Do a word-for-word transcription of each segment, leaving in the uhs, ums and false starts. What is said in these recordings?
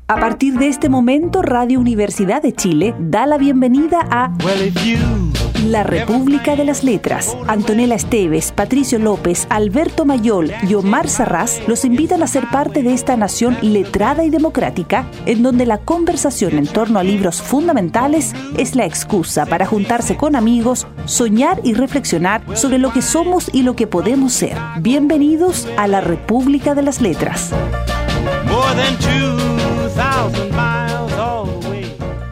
A partir de este momento, Radio Universidad de Chile da la bienvenida a La República de las Letras. Antonella Esteves, Patricio López, Alberto Mayol y Omar Sarraz los invitan a ser parte de esta nación letrada y democrática, en donde la conversación en torno a libros fundamentales es la excusa para juntarse con amigos, soñar y reflexionar sobre lo que somos y lo que podemos ser. Bienvenidos a La República de las Letras. More than two thousand miles all the way.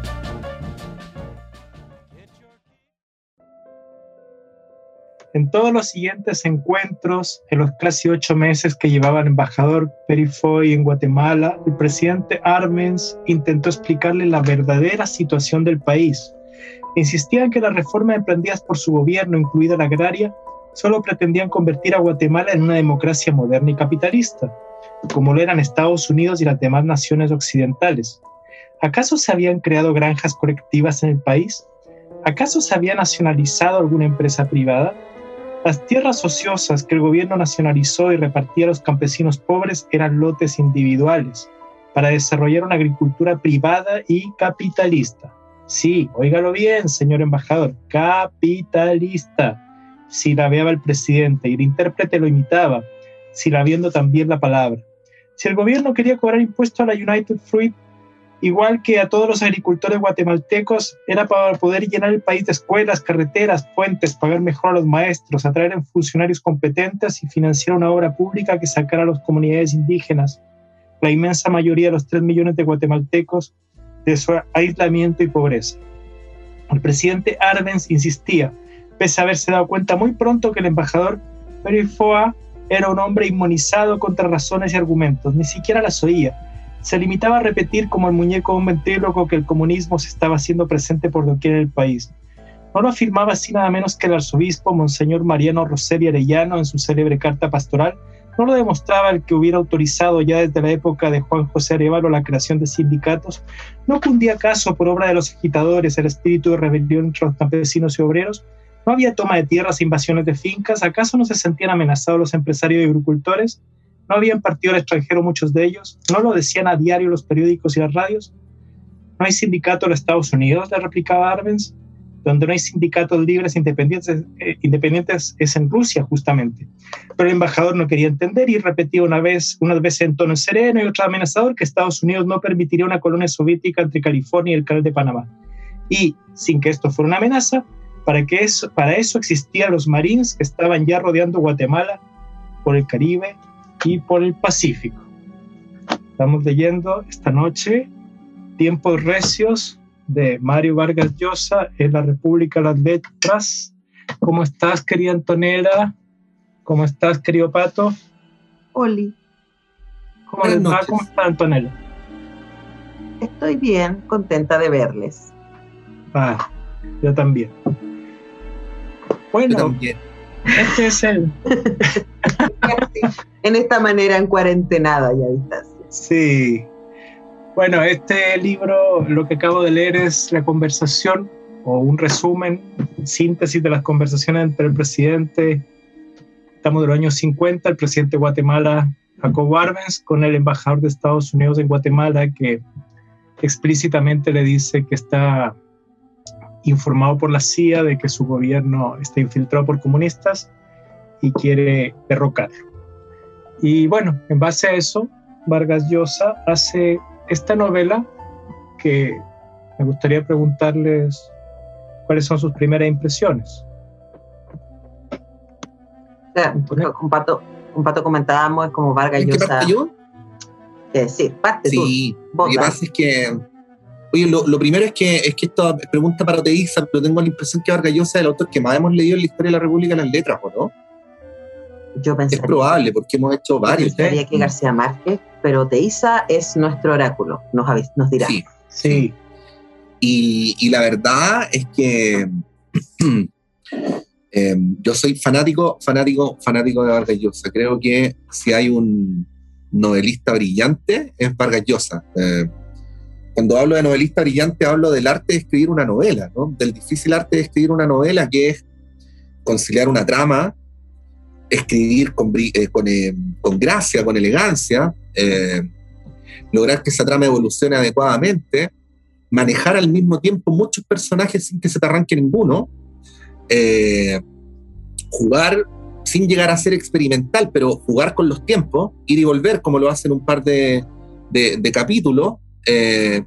En todos los siguientes encuentros, en los casi ocho meses que llevaba el embajador Perifoy en Guatemala, el presidente Arbenz intentó explicarle la verdadera situación del país. Insistía en que las reformas emprendidas por su gobierno, incluida la agraria, solo pretendían convertir a Guatemala en una democracia moderna y capitalista, como lo eran Estados Unidos y las demás naciones occidentales. ¿Acaso se habían creado granjas colectivas en el país? ¿Acaso se había nacionalizado alguna empresa privada? Las tierras ociosas que el gobierno nacionalizó y repartía a los campesinos pobres eran lotes individuales para desarrollar una agricultura privada y capitalista. Sí, óigalo bien, señor embajador, capitalista. Silabeaba el presidente y el intérprete lo imitaba, silabeando también la palabra. Si el gobierno quería cobrar impuestos a la United Fruit, igual que a todos los agricultores guatemaltecos, era para poder llenar el país de escuelas, carreteras, puentes, pagar mejor a los maestros, atraer a funcionarios competentes y financiar una obra pública que sacara a las comunidades indígenas, la inmensa mayoría de los tres millones de guatemaltecos, de su aislamiento y pobreza. El presidente Arbenz insistía, pese a haberse dado cuenta muy pronto que el embajador Perifoy era un hombre inmunizado contra razones y argumentos, ni siquiera las oía. Se limitaba a repetir como el muñeco de un ventríloco que el comunismo se estaba haciendo presente por doquier en el país. No lo afirmaba así nada menos que el arzobispo Monseñor Mariano Rosselli Arellano en su célebre carta pastoral. No lo demostraba el que hubiera autorizado ya desde la época de Juan José Arévalo la creación de sindicatos. ¿No cundía acaso por obra de los agitadores el espíritu de rebelión entre los campesinos y obreros? ¿No había toma de tierras e invasiones de fincas? ¿Acaso no se sentían amenazados los empresarios y agricultores? ¿No habían partido al extranjero muchos de ellos? ¿No lo decían a diario los periódicos y las radios? ¿No hay sindicato en los Estados Unidos?, le replicaba Arbenz. Donde no hay sindicatos libres e independientes, eh, independientes es en Rusia, justamente. Pero el embajador no quería entender y repetía una vez, unas veces en tono sereno y otra amenazador que Estados Unidos no permitiría una colonia soviética entre California y el Canal de Panamá. Y, sin que esto fuera una amenaza, Para, que eso, para eso existían los Marines que estaban ya rodeando Guatemala por el Caribe y por el Pacífico. Estamos leyendo esta noche Tiempos Recios de Mario Vargas Llosa en La República de las Letras. ¿Cómo estás, querida Antonella? ¿Cómo estás, querido Pato? Oli. ¿Cómo les va? ¿Cómo está, Antonella? Estoy bien, contenta de verles. Ah, yo también. Bueno, también. Este es el... en esta manera en cuarentenada y a distancia. Sí. Bueno, este libro, lo que acabo de leer es la conversación o un resumen, síntesis de las conversaciones entre el presidente, estamos de los años cincuenta, el presidente de Guatemala, Jacobo Arbenz, con el embajador de Estados Unidos en Guatemala, que explícitamente le dice que está informado por la C I A de que su gobierno está infiltrado por comunistas y quiere derrocarlo. Y bueno, en base a eso, Vargas Llosa hace esta novela que me gustaría preguntarles cuáles son sus primeras impresiones. O sea, con Pato, con Pato comentábamos, es como Vargas Llosa. ¿En qué parte yo? Eh, sí, parte sí, tú. Lo que pasa es que Oye, lo, lo primero es que, es que esta pregunta para Oteiza, pero tengo la impresión que Vargas Llosa es el autor que más hemos leído en la historia de la República en las Letras, ¿o no? Yo pensé. Es probable, porque hemos hecho varios. Yo pensaría que García Márquez, pero Oteiza es nuestro oráculo, nos, nos dirá. Sí, sí. Y, y la verdad es que eh, yo soy fanático, fanático, fanático de Vargas Llosa. Creo que si hay un novelista brillante, es Vargas Llosa. Eh, Cuando hablo de novelista brillante, hablo del arte de escribir una novela, ¿no? Del difícil arte de escribir una novela, que es conciliar una trama, escribir con, eh, con, eh, con gracia, con elegancia, eh, lograr que esa trama evolucione adecuadamente, manejar al mismo tiempo muchos personajes sin que se te arranque ninguno, eh, jugar sin llegar a ser experimental, pero jugar con los tiempos, ir y volver como lo hacen un par de, de, de capítulos, eh,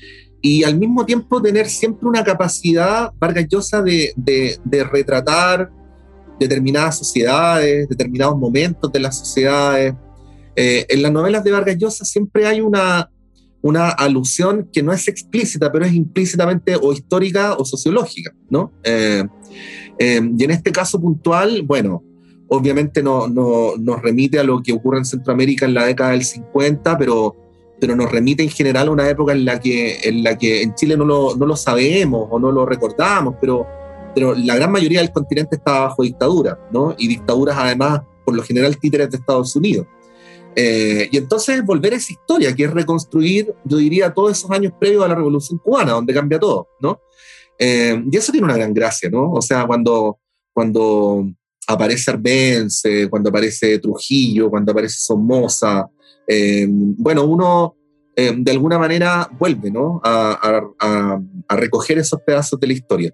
y al mismo tiempo tener siempre una capacidad Vargas Llosa de, de, de retratar determinadas sociedades, determinados momentos de las sociedades. Eh, en las novelas de Vargas Llosa siempre hay una, una alusión que no es explícita, pero es implícitamente o histórica o sociológica, ¿no? Eh, eh, y en este caso puntual, bueno, obviamente no, no, nos remite a lo que ocurre en Centroamérica en la década del cincuenta, pero, pero nos remite en general a una época en la que en, la que en Chile no lo, no lo sabemos o no lo recordamos, pero, pero la gran mayoría del continente estaba bajo dictadura, ¿no? Y dictaduras además, por lo general, títeres de Estados Unidos. Eh, y entonces volver a esa historia, que es reconstruir, yo diría, todos esos años previos a la Revolución Cubana, donde cambia todo, ¿no? Eh, y eso tiene una gran gracia, ¿no? O sea, cuando, cuando aparece Arbenz, cuando aparece Trujillo, cuando aparece Somoza, eh, bueno, uno eh, de alguna manera vuelve, ¿no? A, a, a recoger esos pedazos de la historia.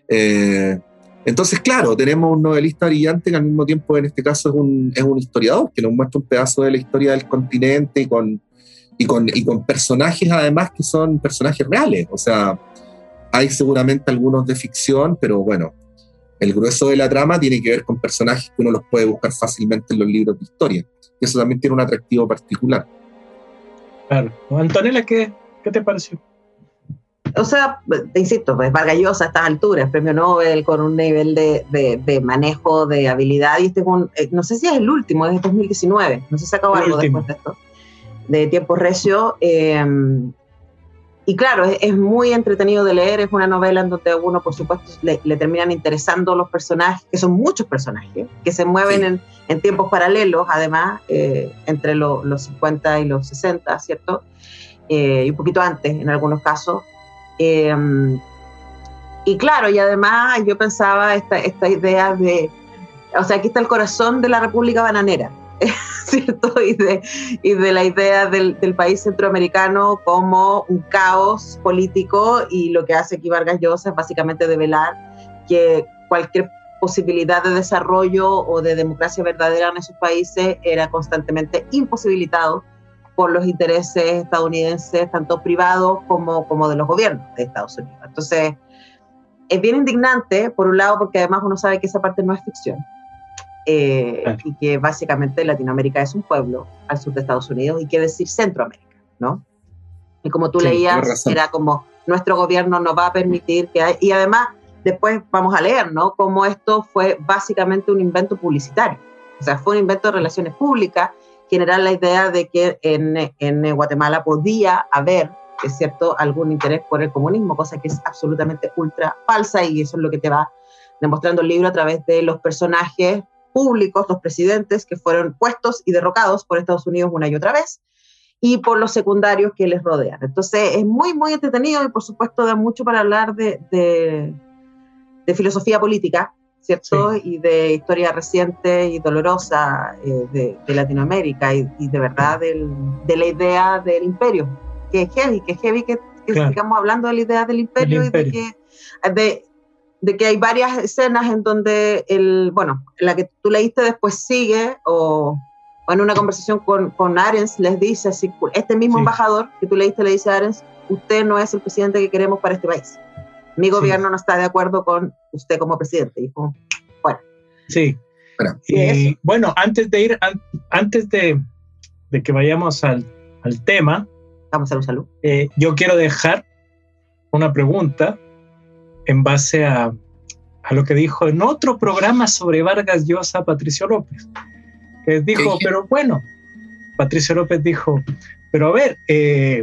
Eh, entonces, claro, tenemos un novelista brillante que al mismo tiempo en este caso es un, es un historiador que nos muestra un pedazo de la historia del continente y con, y, con, y con personajes además que son personajes reales. O sea, hay seguramente algunos de ficción, pero bueno, el grueso de la trama tiene que ver con personajes que uno los puede buscar fácilmente en los libros de historia. Y eso también tiene un atractivo particular. Claro. Antonella, ¿qué, qué te pareció? O sea, te insisto, pues Vargas Llosa a estas alturas, premio Nobel con un nivel de, de, de manejo, de habilidad, y este es un, eh, no sé si es el último, es de dos mil diecinueve, no sé si sacó algo último. después de esto, de Tiempo Recio, eh, y claro, es, es muy entretenido de leer, es una novela en donde a uno, por supuesto, le, le terminan interesando los personajes, que son muchos personajes, que se mueven sí. en, en tiempos paralelos, además, eh, entre lo, los cincuenta y los sesenta, ¿cierto? Eh, y un poquito antes, en algunos casos. Eh, y claro, y además yo pensaba esta, esta idea de, o sea, aquí está el corazón de la República Bananera, ¿cierto? Y de, y de la idea del, del país centroamericano como un caos político, y lo que hace aquí Vargas Llosa es básicamente develar que cualquier posibilidad de desarrollo o de democracia verdadera en esos países era constantemente imposibilitado por los intereses estadounidenses, tanto privados como, como de los gobiernos de Estados Unidos. Entonces, es bien indignante, por un lado, porque además uno sabe que esa parte no es ficción, eh, claro. y que básicamente Latinoamérica es un pueblo al sur de Estados Unidos, y qué decir Centroamérica, ¿no? Y como tú sí, leías, era como, nuestro gobierno no va a permitir que haya, y además, después vamos a leer, ¿no?, cómo esto fue básicamente un invento publicitario, o sea, fue un invento de relaciones públicas, generar la idea de que en, en Guatemala podía haber, es cierto, algún interés por el comunismo, cosa que es absolutamente ultra falsa, y eso es lo que te va demostrando el libro a través de los personajes públicos, los presidentes que fueron puestos y derrocados por Estados Unidos una y otra vez, y por los secundarios que les rodean. Entonces es muy, muy entretenido, y por supuesto da mucho para hablar de, de, de filosofía política, ¿cierto? Sí. Y de historia reciente y dolorosa eh, de, de Latinoamérica, y, y de verdad del, de la idea del imperio, que es heavy, que es heavy que, que claro. sigamos hablando de la idea del imperio, imperio. y de que, de, de que hay varias escenas en donde, el, bueno, la que tú leíste después sigue, o, o en una conversación con, con Arens les dice, así, este mismo sí. embajador que tú leíste le dice a Arens, usted no es el presidente que queremos para este país. Mi gobierno sí. no está de acuerdo con usted como presidente. Y como, bueno. Sí. Bueno, y, bueno, antes de ir, an, antes de, de que vayamos al, al tema, vamos a un saludo. Eh, yo quiero dejar una pregunta en base a, a lo que dijo en otro programa sobre Vargas Llosa Patricio López, que dijo, ¿Qué? pero bueno, Patricio López dijo, pero a ver, eh,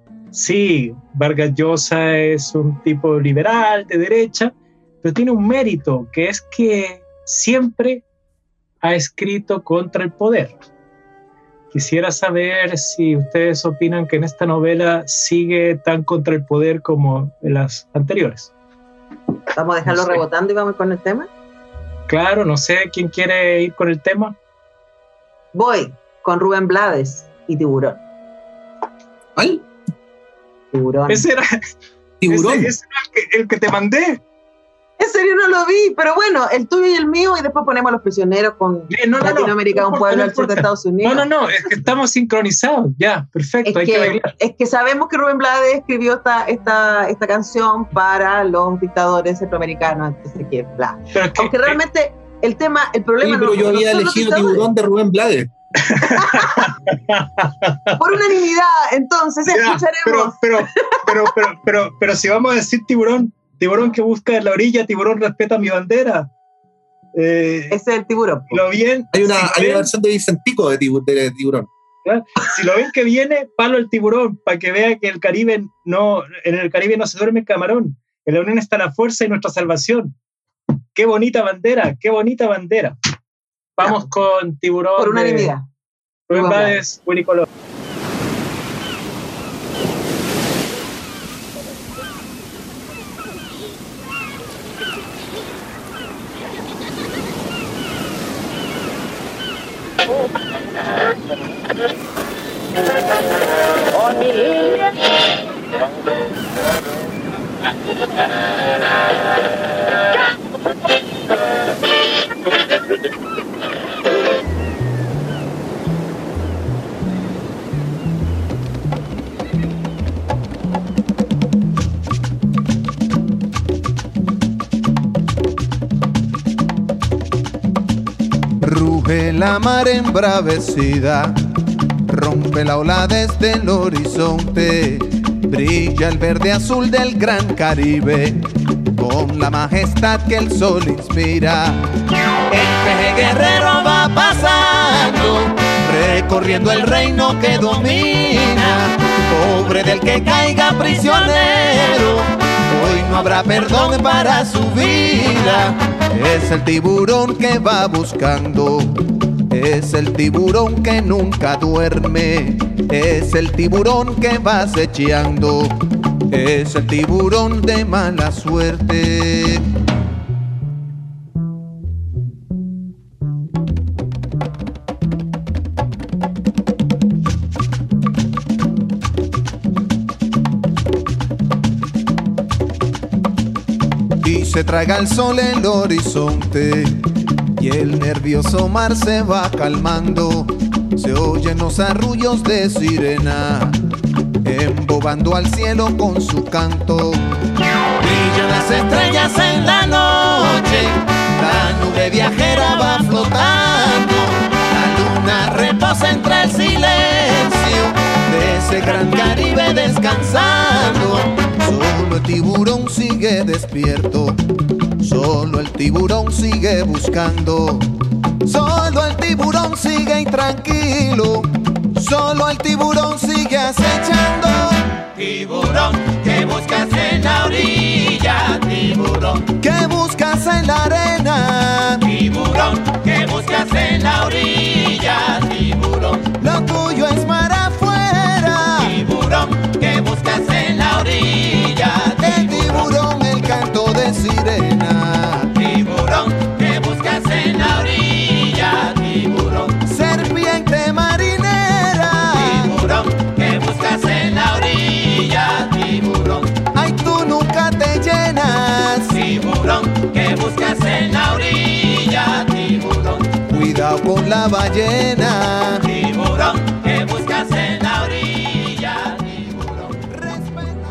sí, Vargas Llosa es un tipo liberal, de derecha, pero tiene un mérito, que es que siempre ha escrito contra el poder. Quisiera saber si ustedes opinan que en esta novela sigue tan contra el poder como en las anteriores. ¿Vamos a dejarlo no sé. rebotando y vamos con el tema? Claro, no sé, ¿quién quiere ir con el tema? Voy con Rubén Blades y Tiburón. ¿Cuál? Tiburón. Ese era, Tiburón. ese, ese era el, que, el que te mandé. En serio no lo vi, pero bueno, el tuyo y el mío, y después ponemos a los prisioneros con Eh, no, no, Latinoamérica, no, un no pueblo importa, al sur de no Estados Unidos. No, no, no, es que estamos sincronizados, ya, perfecto, Es hay que, que, bailar. es que sabemos que Rubén Blades escribió esta, esta, esta canción para los dictadores centroamericanos, entonces que bla. Pero es que, Aunque realmente el tema, el problema Sí, pero no, yo no había son los elegido dictadores. Tiburón de Rubén Blades. Por unanimidad, entonces ya, escucharemos. pero, pero, pero, pero, pero, pero si vamos a decir tiburón, tiburón que busca en la orilla, tiburón respeta mi bandera. Eh, Ese es el tiburón. lo bien, Hay una, si hay ven, una versión de Vicentico de, tibu- de Tiburón. ¿ya? Si lo ven que viene, palo el tiburón, para que vea que el Caribe no, en el Caribe no se duerme el camarón. En la unión está la fuerza y nuestra salvación. Qué bonita bandera, qué bonita bandera. Vamos Ya. con tiburón. Por de unanimidad. Rubén Rubén Blades, Willy Colón. Ruge la mar embravecida, rompe la ola desde el horizonte, brilla el verde azul del gran Caribe, con la majestad que el sol inspira. El peje guerrero va pasando, recorriendo el reino que domina, pobre del que caiga prisionero, hoy no habrá perdón para su vida. Es el tiburón que va buscando, es el tiburón que nunca duerme, es el tiburón que va acechando, es el tiburón de mala suerte. Y se traga el sol el horizonte, y el nervioso mar se va calmando. Se oyen los arrullos de sirena, embobando al cielo con su canto. Brillan las estrellas en la noche, la nube viajera va flotando, la luna reposa entre el silencio de ese gran Caribe descansando. Solo el tiburón sigue despierto, solo el tiburón sigue buscando, solo el tiburón sigue intranquilo, solo el tiburón sigue acechando. Tiburón, ¿qué buscas en la orilla? Tiburón, ¿qué buscas en la arena? Tiburón, ¿qué buscas en la orilla? Tiburón, lo tuyo es mar afuera. Tiburón, ¿qué buscas en la orilla? El tiburón, el canto de sirena. Tiburón, ¿qué buscas en la orilla? Tiburón, serpiente marinera. Tiburón, ¿qué buscas en la orilla? Tiburón, ay, tú nunca te llenas. Tiburón, ¿qué buscas en la orilla? Tiburón, cuidado con la ballena. Tiburón, ¿qué buscas en la orilla? Tiburón, respeta.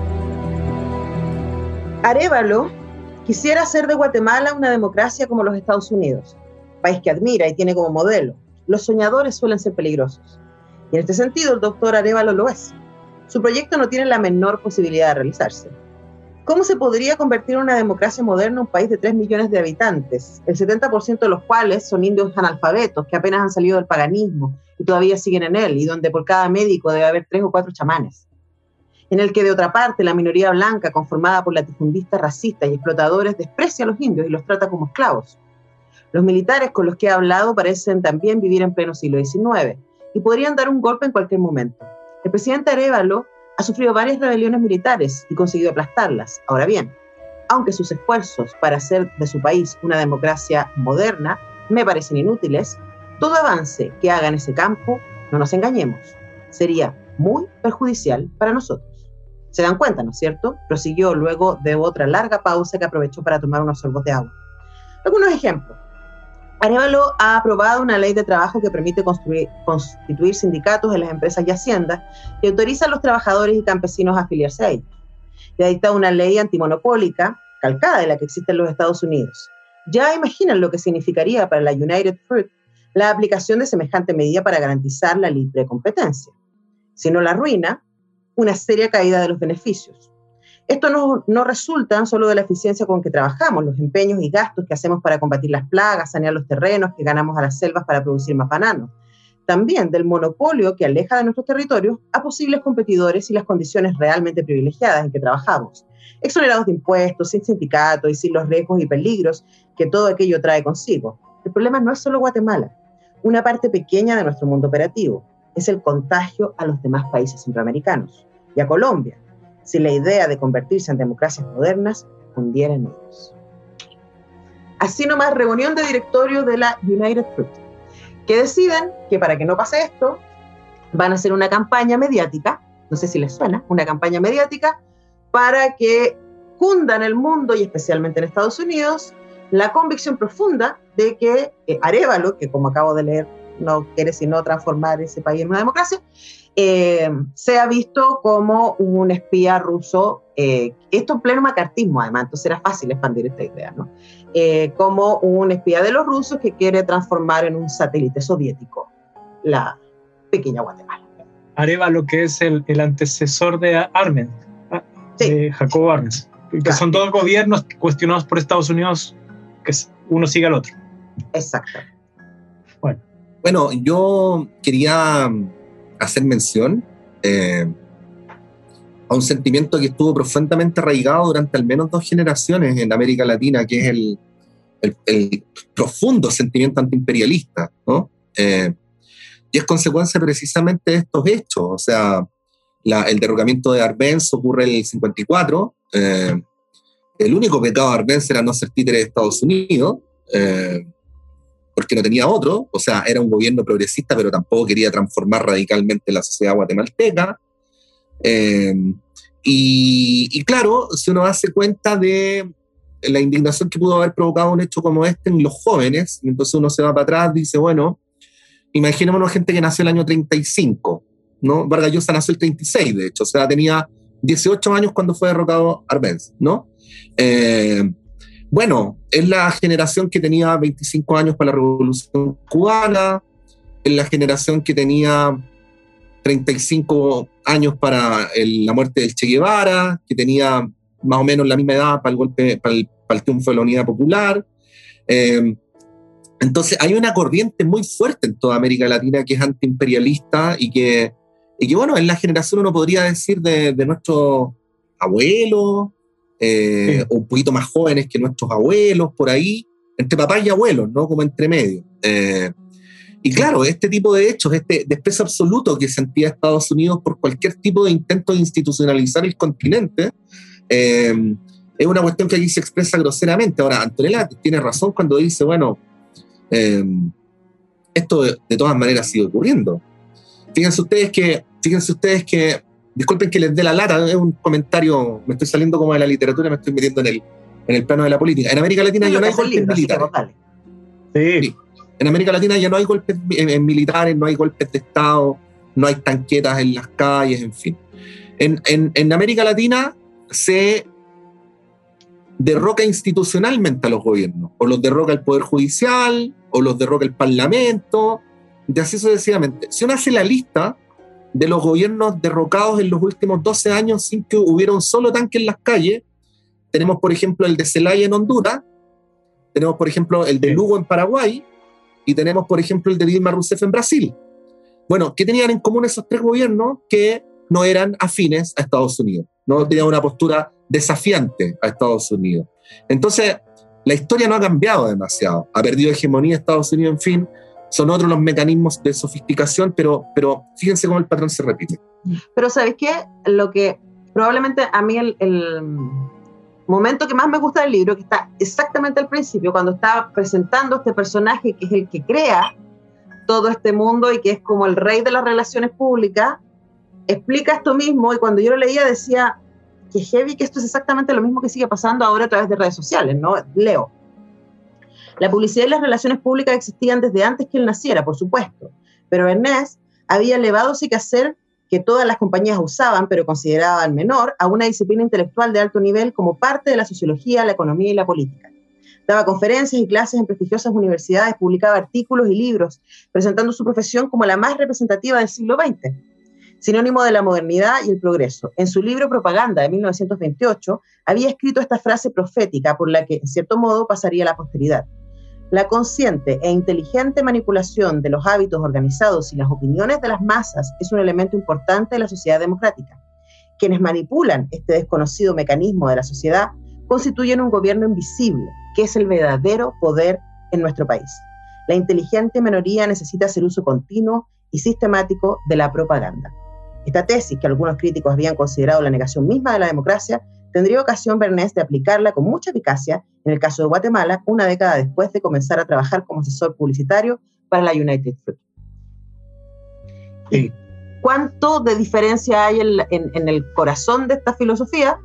Arévalo quisiera hacer de Guatemala una democracia como los Estados Unidos, país que admira y tiene como modelo. Los soñadores suelen ser peligrosos. Y en este sentido, el doctor Arévalo lo es. Su proyecto no tiene la menor posibilidad de realizarse. ¿Cómo se podría convertir en una democracia moderna un país de tres millones de habitantes, el setenta por ciento de los cuales son indios analfabetos que apenas han salido del paganismo y todavía siguen en él, y donde por cada médico debe haber tres o cuatro chamanes? En el que, de otra parte, la minoría blanca, conformada por latifundistas racistas y explotadores, desprecia a los indios y los trata como esclavos. Los militares con los que he hablado parecen también vivir en pleno siglo diecinueve y podrían dar un golpe en cualquier momento. El presidente Arévalo ha sufrido varias rebeliones militares y conseguido aplastarlas. Ahora bien, aunque sus esfuerzos para hacer de su país una democracia moderna me parecen inútiles, todo avance que haga en ese campo, no nos engañemos, sería muy perjudicial para nosotros. Se dan cuenta, ¿no es cierto? Prosiguió luego de otra larga pausa que aprovechó para tomar unos sorbos de agua. Algunos ejemplos. Arévalo ha aprobado una ley de trabajo que permite construir, constituir sindicatos en las empresas y haciendas y autoriza a los trabajadores y campesinos a afiliarse a ellos. Y ha dictado una ley antimonopólica, calcada de la que existe en los Estados Unidos. Ya imaginan lo que significaría para la United Fruit la aplicación de semejante medida para garantizar la libre competencia. Si no la arruina, una seria caída de los beneficios. Esto no, no resulta solo de la eficiencia con que trabajamos, los empeños y gastos que hacemos para combatir las plagas, sanear los terrenos, que ganamos a las selvas para producir más bananos. También del monopolio que aleja de nuestros territorios a posibles competidores y las condiciones realmente privilegiadas en que trabajamos, exonerados de impuestos, sin sindicatos y sin los riesgos y peligros que todo aquello trae consigo. El problema no es solo Guatemala, una parte pequeña de nuestro mundo operativo, es el contagio a los demás países centroamericanos y a Colombia, si la idea de convertirse en democracias modernas hundiera en ellos. Así nomás, reunión de directorio de la United Fruit, que deciden que para que no pase esto, van a hacer una campaña mediática, no sé si les suena, una campaña mediática para que cunda en el mundo y especialmente en Estados Unidos la convicción profunda de que eh, Arévalo, que como acabo de leer no quiere sino transformar ese país en una democracia, eh, sea visto como un espía ruso, eh, esto en pleno macartismo además, entonces era fácil expandir esta idea, ¿no? Eh, como un espía de los rusos que quiere transformar en un satélite soviético la pequeña Guatemala. Arévalo, que es el, el antecesor de Arbenz, sí. de Jacobo Arbenz, que claro. Son dos gobiernos cuestionados por Estados Unidos, que uno sigue al otro. Exacto. Bueno, bueno yo quería hacer mención eh, a un sentimiento que estuvo profundamente arraigado durante al menos dos generaciones en América Latina, que es el, el, el profundo sentimiento antiimperialista, ¿no? Eh, y es consecuencia precisamente de estos hechos. O sea, la, el derrocamiento de Arbenz ocurre en el cincuenta y cuatro. Eh, el único pecado de Arbenz era no ser títere de Estados Unidos, eh, porque no tenía otro. O sea, era un gobierno progresista, pero tampoco quería transformar radicalmente la sociedad guatemalteca. Eh, y, y claro, si uno hace cuenta de la indignación que pudo haber provocado un hecho como este en los jóvenes, entonces uno se va para atrás y dice, bueno, imaginémonos gente que nació el año treinta y cinco, ¿no? Vargas Llosa nació el treinta y seis, de hecho, o sea, tenía dieciocho años cuando fue derrocado Arbenz, ¿no? Eh, bueno, es la generación que tenía veinticinco años para la Revolución Cubana, es la generación que tenía treinta y cinco años para el, la muerte del Che Guevara, que tenía más o menos la misma edad para el golpe, para el, para el triunfo de la Unidad Popular. Eh, entonces hay una corriente muy fuerte en toda América Latina que es antiimperialista y que, y que bueno, en la generación uno podría decir de, de nuestros abuelos, eh, sí. o un poquito más jóvenes que nuestros abuelos, por ahí, entre papás y abuelos, ¿no? Como entre medio. Eh, y claro, este tipo de hechos, este desprecio absoluto que sentía Estados Unidos por cualquier tipo de intento de institucionalizar el continente, eh, es una cuestión que allí se expresa groseramente. Ahora, Antonella tiene razón cuando dice, bueno, eh, esto de, de todas maneras sigue ocurriendo. Fíjense ustedes que, fíjense ustedes que, disculpen que les dé la lata, es un comentario, me estoy saliendo como de la literatura, me estoy metiendo en el, en el plano de la política. En América Latina sí, ya no hay golpes militares. Sí. Sí. En América Latina ya no hay golpes eh, militares, no hay golpes de Estado, no hay tanquetas en las calles, en fin. En, en, en América Latina se derroca institucionalmente a los gobiernos, o los derroca el Poder Judicial, o los derroca el Parlamento, y así sucesivamente. Si uno hace la lista de los gobiernos derrocados en los últimos doce años sin que hubiera un solo tanque en las calles, tenemos por ejemplo el de Zelaya en Honduras, tenemos por ejemplo el de Lugo en Paraguay, y tenemos por ejemplo el de Dilma Rousseff en Brasil. Bueno, ¿qué tenían en común esos tres gobiernos? Que no eran afines a Estados Unidos, no tenían una postura desafiante a Estados Unidos. Entonces, la historia no ha cambiado demasiado, ha perdido hegemonía Estados Unidos, en fin, son otros los mecanismos de sofisticación, pero, pero fíjense cómo el patrón se repite. Pero ¿sabes qué? Lo que probablemente a mí el, el momento que más me gusta del libro, que está exactamente al principio, cuando está presentando este personaje que es el que crea todo este mundo y que es como el rey de las relaciones públicas, explica esto mismo, y cuando yo lo leía decía que heavy, que esto es exactamente lo mismo que sigue pasando ahora a través de redes sociales, ¿no? Leo. La publicidad y las relaciones públicas existían desde antes que él naciera, por supuesto, pero Ernest había elevado ese quehacer que todas las compañías usaban, pero consideraban menor, a una disciplina intelectual de alto nivel como parte de la sociología, la economía y la política. Daba conferencias y clases en prestigiosas universidades, publicaba artículos y libros, presentando su profesión como la más representativa del siglo veinte, sinónimo de la modernidad y el progreso. En su libro Propaganda de mil novecientos veintiocho, había escrito esta frase profética por la que, en cierto modo, pasaría a la posteridad. La consciente e inteligente manipulación de los hábitos organizados y las opiniones de las masas es un elemento importante de la sociedad democrática. Quienes manipulan este desconocido mecanismo de la sociedad constituyen un gobierno invisible, que es el verdadero poder en nuestro país. La inteligente minoría necesita hacer uso continuo y sistemático de la propaganda. Esta tesis, que algunos críticos habían considerado la negación misma de la democracia, tendría ocasión Bernays de aplicarla con mucha eficacia en el caso de Guatemala, una década después de comenzar a trabajar como asesor publicitario para la United Fruit. Sí. ¿Cuánto de diferencia hay en, en, en el corazón de esta filosofía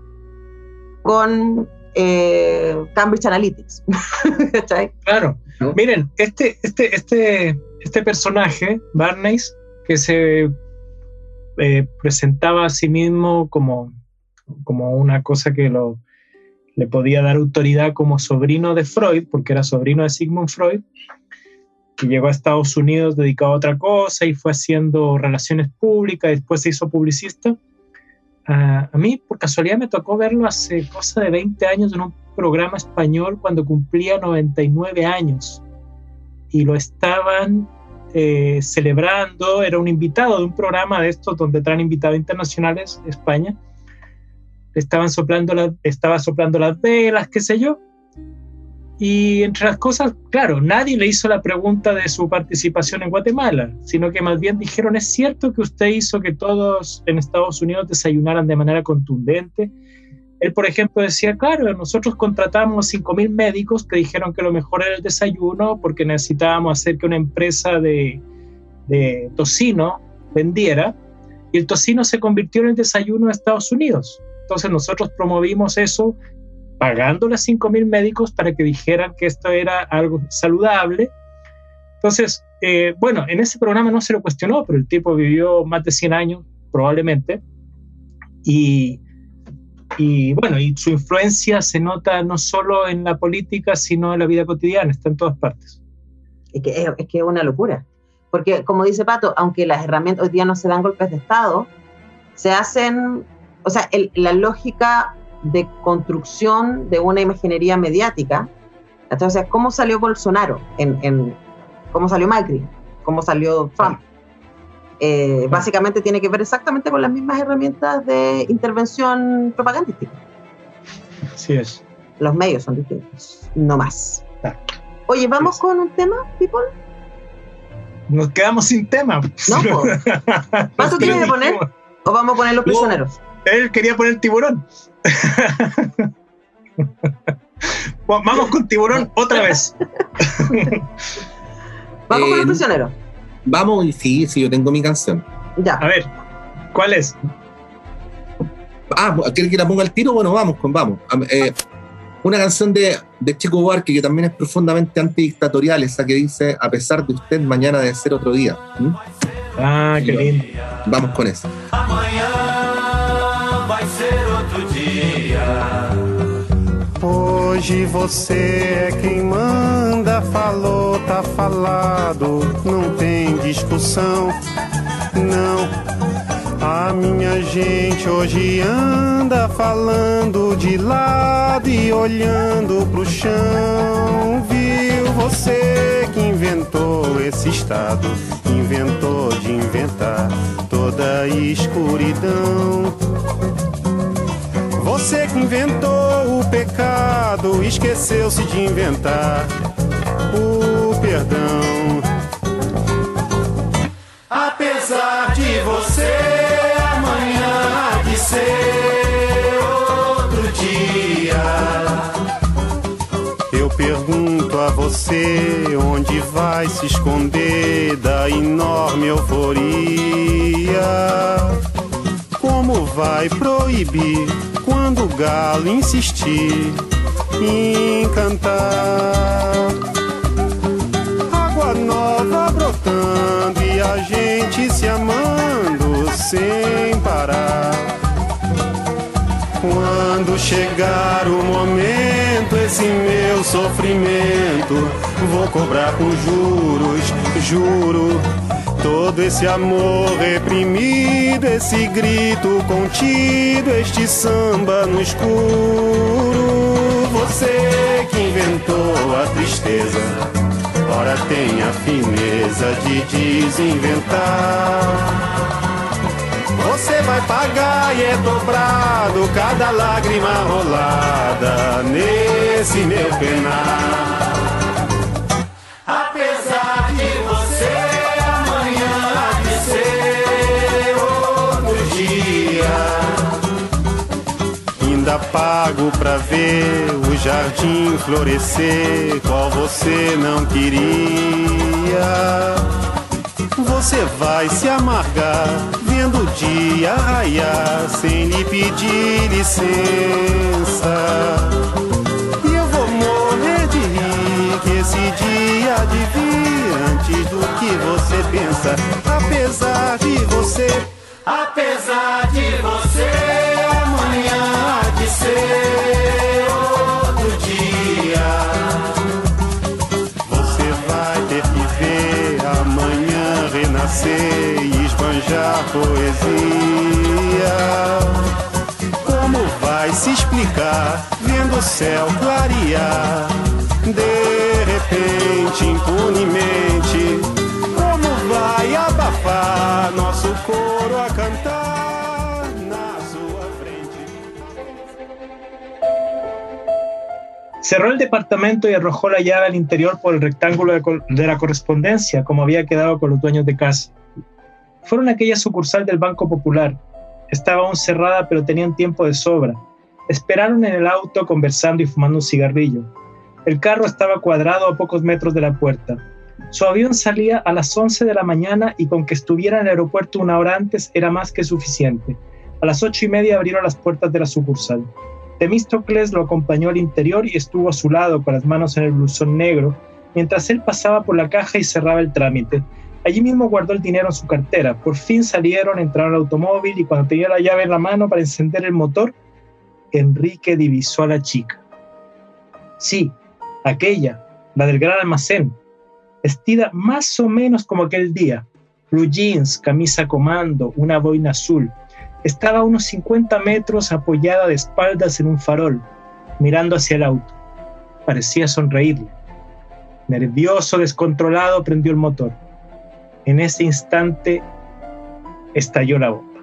con eh, Cambridge Analytics? Claro. ¿No? Miren, este, este, este, este personaje, Bernays, que se eh, presentaba a sí mismo como, como una cosa que lo, le podía dar autoridad como sobrino de Freud, porque era sobrino de Sigmund Freud, que llegó a Estados Unidos dedicado a otra cosa y fue haciendo relaciones públicas, después se hizo publicista. Uh, a mí, por casualidad, me tocó verlo hace cosa de veinte años en un programa español cuando cumplía noventa y nueve años. Y lo estaban eh, celebrando, era un invitado de un programa de estos donde traen invitados internacionales de España. Estaban soplando la, estaba soplando las velas, qué sé yo. Y entre las cosas, claro, nadie le hizo la pregunta de su participación en Guatemala, sino que más bien dijeron, ¿es cierto que usted hizo que todos en Estados Unidos desayunaran de manera contundente? Él, por ejemplo, decía, claro, nosotros contratamos cinco mil médicos que dijeron que lo mejor era el desayuno porque necesitábamos hacer que una empresa de, de tocino vendiera, y el tocino se convirtió en el desayuno de Estados Unidos. Entonces nosotros promovimos eso pagando a cinco mil médicos para que dijeran que esto era algo saludable. Entonces, eh, bueno, en ese programa no se lo cuestionó, pero el tipo vivió más de cien años, probablemente, y, y bueno, y su influencia se nota no solo en la política, sino en la vida cotidiana, está en todas partes. Es que es, es que es una locura, porque como dice Pato, aunque las herramientas hoy día no se dan golpes de Estado, se hacen, o sea, el, la lógica de construcción de una imaginería mediática. Entonces, ¿cómo salió Bolsonaro? En, en, ¿Cómo salió Macri? ¿Cómo salió Trump? Eh, básicamente tiene que ver exactamente con las mismas herramientas de intervención propagandística. Así es. Los medios son distintos, no más. Oye, ¿vamos con un tema, people? Nos quedamos sin tema. No, ¿Pato quieres poner? ¿O vamos a poner Los Prisioneros? No, él quería poner Tiburón. Vamos con Tiburón otra vez. Vamos eh, con Los Prisioneros. Vamos, y sí, sí, yo tengo mi canción. Ya. A ver, ¿cuál es? Ah, ¿quiere que la ponga al tiro? Bueno, vamos, con vamos. Eh, una canción de, de Chico Buarque que también es profundamente antidictatorial, esa que dice, a pesar de usted, mañana debe ser otro día. ¿Mm? Ah, qué lindo. Vamos con eso. Vai ser outro dia. Hoje você é quem manda, falou, tá falado, não tem discussão, não. A minha gente hoje anda falando de lado e olhando pro chão. Viu você que inventou esse estado, inventou de inventar toda a escuridão. Você que inventou o pecado, esqueceu-se de inventar o perdão. Apesar de você, amanhã há de ser outro dia. Eu pergunto a você, onde vai se esconder da enorme euforia? vai proibir quando o galo insistir em cantar. Água nova brotando e a gente se amando sem parar. Quando chegar o momento, esse meu sofrimento vou cobrar com juros, juro. Todo esse amor reprimido, esse grito contido, este samba no escuro. Você que inventou a tristeza, ora tem a fineza de desinventar. Você vai pagar e é dobrado cada lágrima rolada nesse meu penar. Apesar de você amanhã há de ser outro dia, ainda pago pra ver o jardim florescer qual você não queria. Você vai se amargar vendo o dia raiar sem lhe pedir licença. E eu vou morrer de rir que esse dia há de vir antes do que você pensa. Apesar de você, apesar de você, amanhã há de ser outro dia. Você vai ter que ver amanhã renascer e esbanjar poesia. Como vai se explicar vendo o céu clarear de repente, impunemente? Como vai abafar nosso coro a cantar na sua frente? Cerró el departamento y arrojó la llave al interior por el rectángulo de, col- de la correspondencia, como había quedado con los dueños de casa. Fueron a aquella sucursal del Banco Popular. Estaba aún cerrada, pero tenían tiempo de sobra. Esperaron en el auto conversando y fumando un cigarrillo. El carro estaba cuadrado a pocos metros de la puerta. Su avión salía a las once de la mañana y con que estuviera en el aeropuerto una hora antes era más que suficiente. A las ocho y media abrieron las puertas de la sucursal. Temístocles lo acompañó al interior y estuvo a su lado con las manos en el blusón negro, mientras él pasaba por la caja y cerraba el trámite. Allí mismo guardó el dinero en su cartera. Por fin salieron, entraron al automóvil y cuando tenía la llave en la mano para encender el motor, Enrique divisó a la chica. Sí, aquella, la del gran almacén, vestida más o menos como aquel día, blue jeans, camisa comando, una boina azul. Estaba a unos cincuenta metros apoyada de espaldas en un farol, mirando hacia el auto. Parecía sonreírle. Nervioso, descontrolado, prendió el motor. En ese instante estalló la bomba.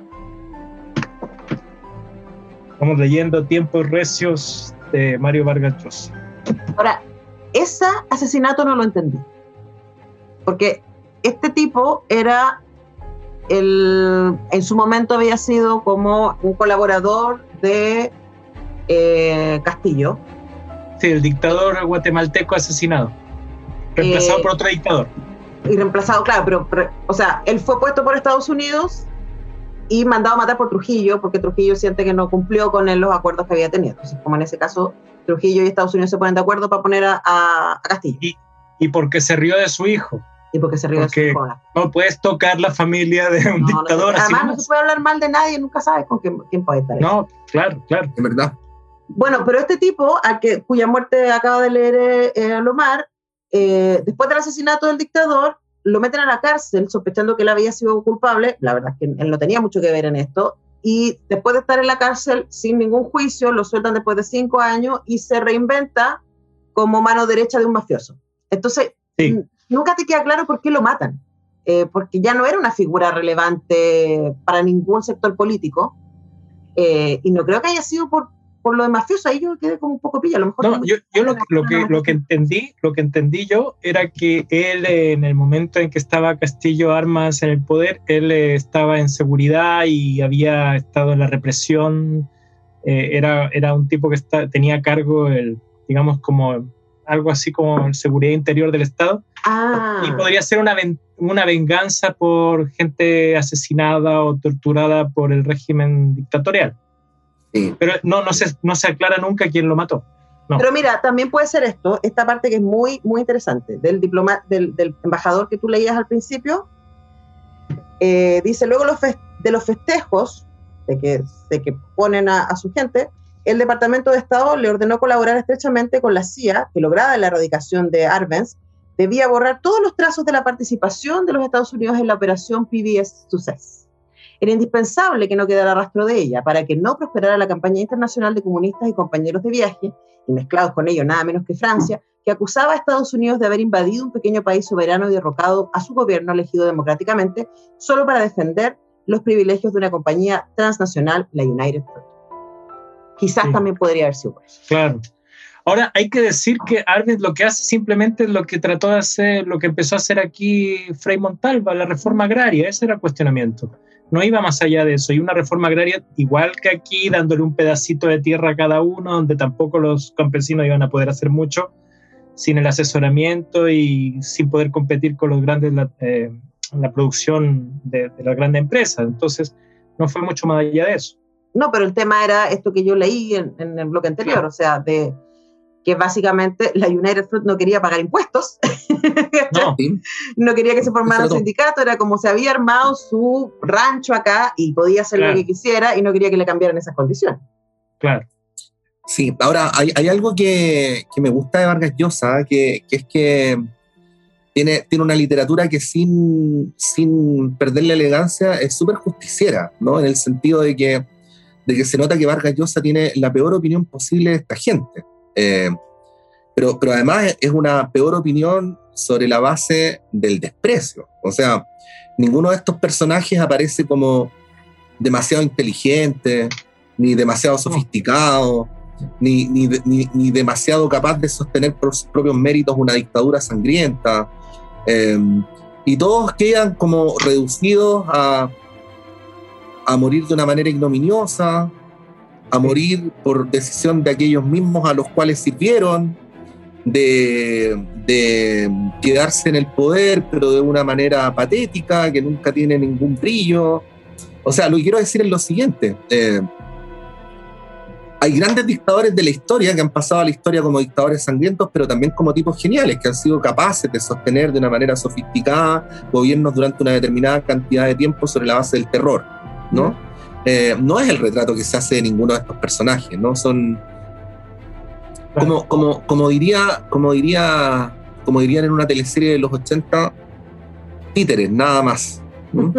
Estamos leyendo Tiempos Recios de Mario Vargas Llosa. Ahora, ese asesinato no lo entendí. Porque este tipo era, el, en su momento había sido como un colaborador de eh, Castillo. Sí, el dictador guatemalteco asesinado. Reemplazado Eh, por otro dictador. Y reemplazado, claro, pero, pero, o sea, él fue puesto por Estados Unidos y mandado a matar por Trujillo, porque Trujillo siente que no cumplió con él los acuerdos que había tenido. Entonces, como en ese caso, Trujillo y Estados Unidos se ponen de acuerdo para poner a, a, a Castillo. Y, y porque se rió de su hijo. Y porque se rió Porque de su hijo. no puedes tocar la familia de un No, dictador. no se, así además, nomás. no se puede hablar mal de nadie, nunca sabes con quién, quién puede estar ahí. No, claro, claro. Es verdad. Bueno, pero este tipo, al que, cuya muerte acaba de leer eh, eh, Lomar, eh, después del asesinato del dictador, lo meten a la cárcel sospechando que él había sido culpable. La verdad es que él no tenía mucho que ver en esto. Y después de estar en la cárcel sin ningún juicio, lo sueltan después de cinco años y se reinventa como mano derecha de un mafioso. Entonces, Sí. nunca te queda claro por qué lo matan. Eh, porque ya no era una figura relevante para ningún sector político. Eh, y no creo que haya sido por, por lo de mafioso. Ahí yo quedé como un poco pilla. A lo mejor No, yo, yo lo, lo que, lo que entendí, lo que entendí yo era que él, eh, en el momento en que estaba Castillo Armas en el poder, él eh, estaba en seguridad y había estado en la represión. Eh, era, era un tipo que está, tenía a cargo el, digamos, como algo así como seguridad interior del Estado. Ah. Y podría ser una, una venganza por gente asesinada o torturada por el régimen dictatorial. Sí. Pero no, no, se, no se aclara nunca quién lo mató. No. Pero mira, también puede ser esto, esta parte que es muy, muy interesante, del, diploma, del, del embajador que tú leías al principio, eh, dice, luego los fe, de los festejos, de que, de que ponen a, a su gente, el Departamento de Estado le ordenó colaborar estrechamente con la C I A, que lograda la erradicación de Arbenz, debía borrar todos los trazos de la participación de los Estados Unidos en la operación P B S Success. Era indispensable que no quedara rastro de ella para que no prosperara la campaña internacional de comunistas y compañeros de viaje, y mezclados con ello nada menos que Francia, que acusaba a Estados Unidos de haber invadido un pequeño país soberano y derrocado a su gobierno elegido democráticamente solo para defender los privilegios de una compañía transnacional, la United Fruit. Quizás sí. También podría haber sido eso. Claro. Ahora, hay que decir que Arbenz lo que hace simplemente es lo que trató de hacer, lo que empezó a hacer aquí Frei Montalva, la reforma agraria. Ese era el cuestionamiento. No iba más allá de eso. Y una reforma agraria igual que aquí, dándole un pedacito de tierra a cada uno, donde tampoco los campesinos iban a poder hacer mucho, sin el asesoramiento y sin poder competir con los grandes, la, eh, la producción de, de las grandes empresas. Entonces, no fue mucho más allá de eso. No, pero el tema era esto que yo leí en, en el bloque anterior, o sea, de que básicamente la United Fruit no quería pagar impuestos, no. no quería que se formara un sindicato, era como se había armado su rancho acá y podía hacer claro. Lo que quisiera y no quería que le cambiaran esas condiciones. Claro. Sí, ahora hay, hay algo que, que me gusta de Vargas Llosa, que, que es que tiene, tiene una literatura que sin, sin perder la elegancia es súper justiciera, ¿no? En el sentido de que, de que se nota que Vargas Llosa tiene la peor opinión posible de esta gente. Eh, pero, pero además es una peor opinión sobre la base del desprecio. O sea, ninguno de estos personajes aparece como demasiado inteligente, ni demasiado sofisticado, ni, ni, ni, ni demasiado capaz de sostener por sus propios méritos una dictadura sangrienta. Eh, y todos quedan como reducidos a, a morir de una manera ignominiosa, a morir por decisión de aquellos mismos a los cuales sirvieron, de, de quedarse en el poder, pero de una manera patética, que nunca tiene ningún brillo. O sea, lo que quiero decir es lo siguiente. Eh, hay grandes dictadores de la historia que han pasado a la historia como dictadores sangrientos, pero también como tipos geniales, que han sido capaces de sostener de una manera sofisticada gobiernos durante una determinada cantidad de tiempo sobre la base del terror, ¿no? Mm. Eh, no es el retrato que se hace de ninguno de estos personajes, ¿no? Son, como, como, como, diría, como, diría, como dirían en una teleserie de los ochenta, títeres, nada más, ¿no?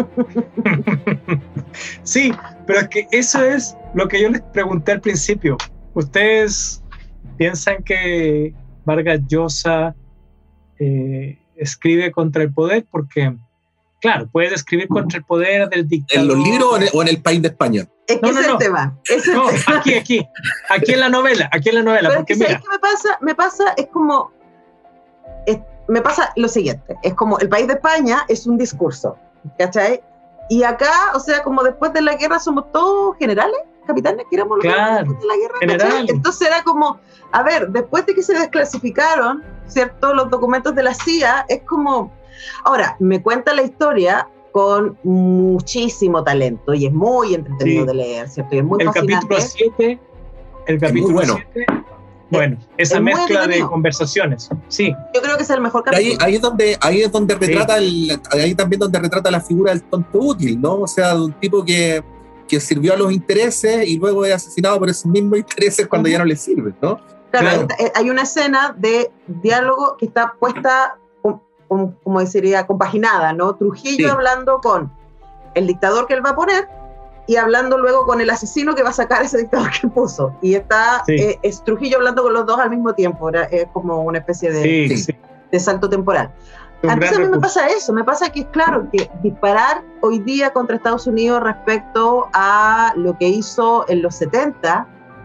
Sí, pero es que eso es lo que yo les pregunté al principio. ¿Ustedes piensan que Vargas Llosa eh, escribe contra el poder? Porque claro, puedes escribir contra el poder del dictador. ¿En los libros o en el, o en el País de España? Es que no, ese no, es el no. tema. Ese no, es el aquí, aquí. Aquí en la novela. Aquí en la novela. Pero porque es que, mira. ¿sabes qué me pasa? Me pasa, es como. Es, me pasa lo siguiente. Es como el País de España es un discurso. ¿Cachai? Y acá, o sea, como después de la guerra somos todos generales, capitanes, que éramos los claro, después de la guerra. General. Entonces era como, a ver, después de que se desclasificaron, ¿cierto? Los documentos de la C I A, es como. Ahora, me cuenta la historia con muchísimo talento y es muy entretenido sí. de leer, ¿cierto? Y es muy el fascinante. Capítulo siete, el capítulo siete, bueno, esa es mezcla de conversaciones, sí. Yo creo que es el mejor capítulo. Ahí, ahí es donde, ahí es donde retrata, sí. el, ahí también donde retrata la figura del tonto útil, ¿no? O sea, de un tipo que, que sirvió a los intereses y luego es asesinado por esos mismos intereses cuando uh-huh. ya no le sirven, ¿no? Claro, claro, hay una escena de diálogo que está puesta, como, como diría, compaginada, ¿no? Trujillo sí. hablando con el dictador que él va a poner y hablando luego con el asesino que va a sacar ese dictador que puso. Y está sí. eh, es Trujillo hablando con los dos al mismo tiempo. Era, es como una especie de, sí, sí. de salto temporal. Entonces a mí me pasa eso, me pasa que es claro que disparar hoy día contra Estados Unidos respecto a lo que hizo en los setenta,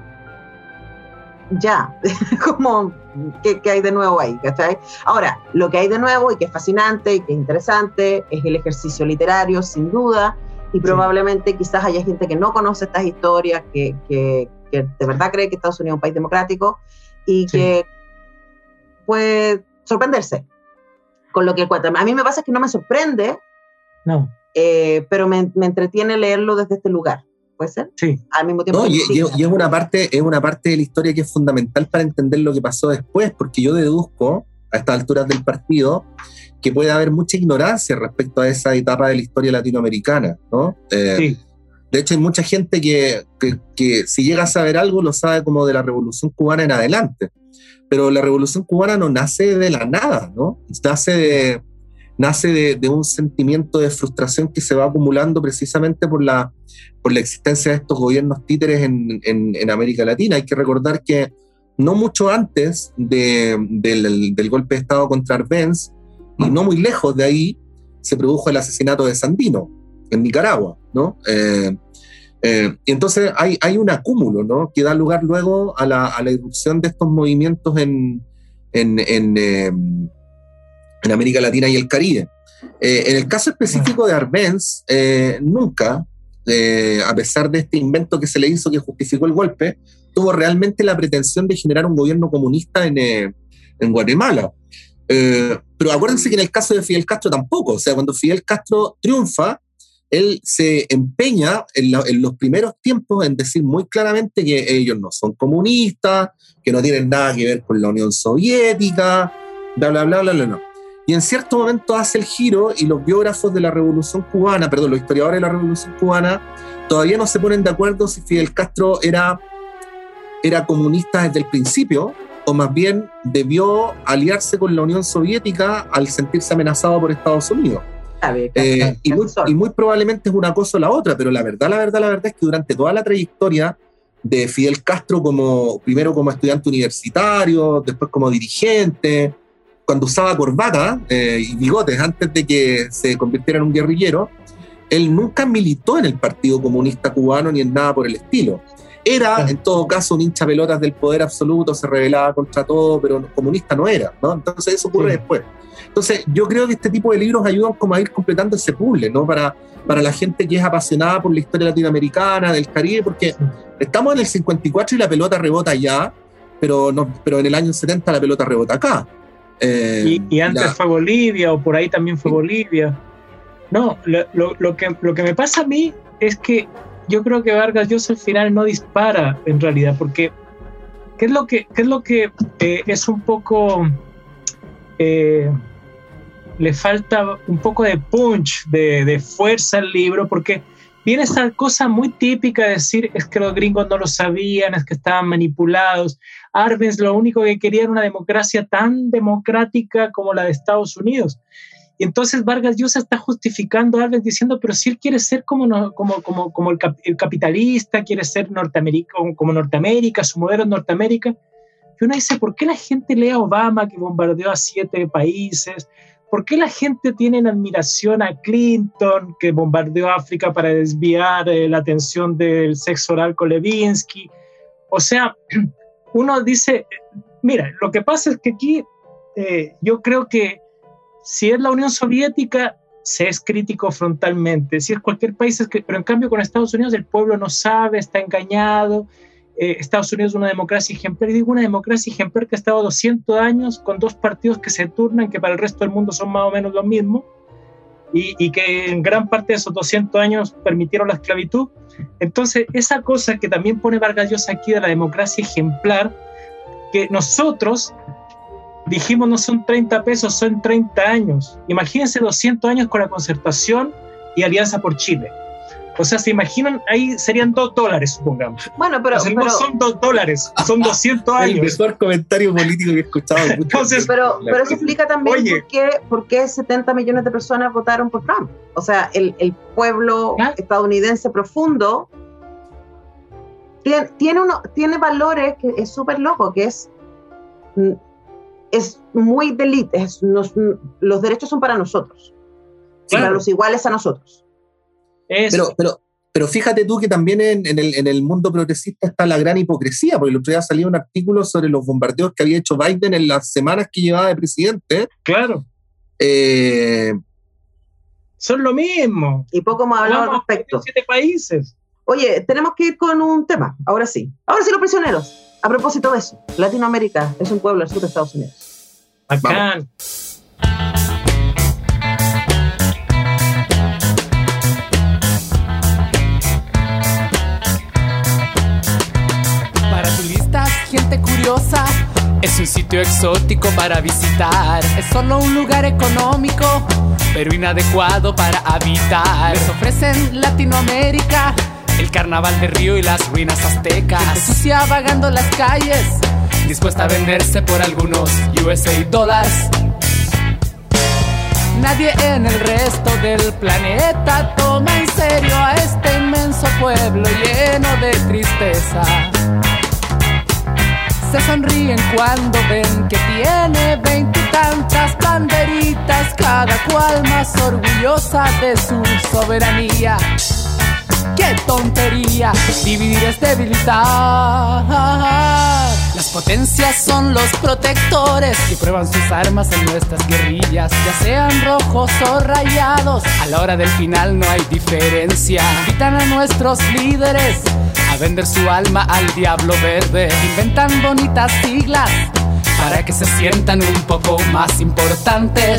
ya, como, ¿qué, ¿qué hay de nuevo ahí? ¿Cachai? Ahora, lo que hay de nuevo y que es fascinante y que es interesante es el ejercicio literario, sin duda, y probablemente sí. quizás haya gente que no conoce estas historias, que, que, que de verdad cree que Estados Unidos es un país democrático y sí. que puede sorprenderse con lo que cuenta. A mí me pasa que no me sorprende, no. eh, pero me, me entretiene leerlo desde este lugar. ¿Puede ser? Sí. Al mismo tiempo. No, y, y, y es una parte, es una parte de la historia que es fundamental para entender lo que pasó después, porque yo deduzco a estas alturas del partido que puede haber mucha ignorancia respecto a esa etapa de la historia latinoamericana, ¿no? Eh, Sí. De hecho, hay mucha gente que, que, que si llega a saber algo lo sabe como de la Revolución Cubana en adelante, pero la Revolución Cubana no nace de la nada, ¿no? Nace de, nace de, de un sentimiento de frustración que se va acumulando precisamente por la, por la existencia de estos gobiernos títeres en, en, en América Latina. Hay que recordar que no mucho antes de, del, del golpe de Estado contra Arbenz, y no muy lejos de ahí, se produjo el asesinato de Sandino en Nicaragua, ¿no? Eh, eh, y entonces hay, hay un acúmulo, ¿no? Que da lugar luego a la, a la irrupción de estos movimientos en, en, en, eh, en América Latina y el Caribe. Eh, en el caso específico de Arbenz, eh, nunca, eh, a pesar de este invento que se le hizo que justificó el golpe, tuvo realmente la pretensión de generar un gobierno comunista en, eh, en Guatemala. Eh, pero acuérdense que en el caso de Fidel Castro tampoco, o sea, cuando Fidel Castro triunfa, él se empeña en, la, en los primeros tiempos en decir muy claramente que ellos no son comunistas, que no tienen nada que ver con la Unión Soviética, bla, bla, bla, bla, bla, bla. Y en cierto momento hace el giro y los biógrafos de la Revolución Cubana, perdón, los historiadores de la Revolución Cubana, todavía no se ponen de acuerdo si Fidel Castro era, era comunista desde el principio, o más bien debió aliarse con la Unión Soviética al sentirse amenazado por Estados Unidos. Eh, y, muy, y muy probablemente es una cosa o la otra, pero la verdad, la verdad, la verdad es que durante toda la trayectoria de Fidel Castro, como, primero como estudiante universitario, después como dirigente, cuando usaba corbata eh, y bigotes antes de que se convirtiera en un guerrillero, él nunca militó en el Partido Comunista Cubano ni en nada por el estilo. Era, en todo caso, un hincha pelotas del poder absoluto, se rebelaba contra todo, pero comunista no era, ¿no? Entonces eso ocurre sí. después. Entonces yo creo que este tipo de libros ayudan como a ir completando ese puzzle, ¿no? Para, para la gente que es apasionada por la historia latinoamericana, del Caribe, porque sí. estamos en el cincuenta y cuatro y la pelota rebota allá, pero, no, pero en el año setenta la pelota rebota acá. Eh, y, y antes la, fue Bolivia, o por ahí también fue sí. Bolivia. No, lo, lo, lo, que, lo que me pasa a mí es que yo creo que Vargas Llosa al final no dispara en realidad, porque ¿qué es lo que, qué es, lo que eh, es un poco... Eh, le falta un poco de punch, de, de fuerza al libro, porque viene esa cosa muy típica de decir es que los gringos no lo sabían, es que estaban manipulados. Arbenz lo único que quería era una democracia tan democrática como la de Estados Unidos. Y entonces Vargas Llosa está justificando a Arbenz diciendo, pero si él quiere ser como, no, como, como, como el, cap, el capitalista, quiere ser Norteamérica, como Norteamérica, su modelo es Norteamérica. Y uno dice, ¿por qué la gente lee a Obama que bombardeó a siete países? ¿Por qué la gente tiene en admiración a Clinton, que bombardeó África para desviar eh, la atención del sexo oral con Levinsky? O sea, uno dice, mira, lo que pasa es que aquí eh, yo creo que si es la Unión Soviética, se es crítico frontalmente. Si es cualquier país, es que, pero en cambio con Estados Unidos el pueblo no sabe, está engañado. Eh, Estados Unidos es una democracia ejemplar, y digo una democracia ejemplar que ha estado doscientos años con dos partidos que se turnan, que para el resto del mundo son más o menos lo mismo, y, y que en gran parte de esos doscientos años permitieron la esclavitud. Entonces esa cosa que también pone Vargas Llosa aquí de la democracia ejemplar, que nosotros dijimos no son treinta pesos, son treinta años. Imagínense doscientos años con la Concertación y Alianza por Chile. O sea, ¿se imaginan? Ahí serían dos dólares, supongamos. Bueno, pero... O sea, pero no son dos dólares, son doscientos años. El mejor comentario político que he escuchado. Entonces, pero, pero eso explica también Oye, por, qué, por qué setenta millones de personas votaron por Trump. O sea, el, el pueblo ¿Ah? estadounidense profundo tiene, tiene, uno, tiene valores que es súper loco, que es... es muy de élite, es, nos, los derechos son para nosotros, claro. para los iguales a nosotros. Pero, pero, pero fíjate tú que también en, en, el, en el mundo progresista está la gran hipocresía, porque el otro día salió un artículo sobre los bombardeos que había hecho Biden en las semanas que llevaba de presidente. Claro. Eh, son lo mismo. Y poco hemos hablado al respecto. Siete países. Oye, tenemos que ir con un tema, ahora sí. Ahora sí, los prisioneros. A propósito de eso, Latinoamérica es un pueblo al sur de Estados Unidos. Bacán. Para turistas, gente curiosa, es un sitio exótico para visitar. Es solo un lugar económico, pero inadecuado para habitar. Les ofrecen Latinoamérica, el carnaval de Río y las ruinas aztecas. Gente sucia vagando las calles, dispuesta a venderse por algunos U S A dólares. Nadie en el resto del planeta toma en serio a este inmenso pueblo lleno de tristeza. Se sonríen cuando ven que tiene veintitantas banderitas, cada cual más orgullosa de su soberanía. ¡Qué tontería! Dividir es debilitar. Las potencias son los protectores que prueban sus armas en nuestras guerrillas, ya sean rojos o rayados. A la hora del final no hay diferencia. Invitan a nuestros líderes a vender su alma al diablo verde. Inventan bonitas siglas para que se sientan un poco más importantes.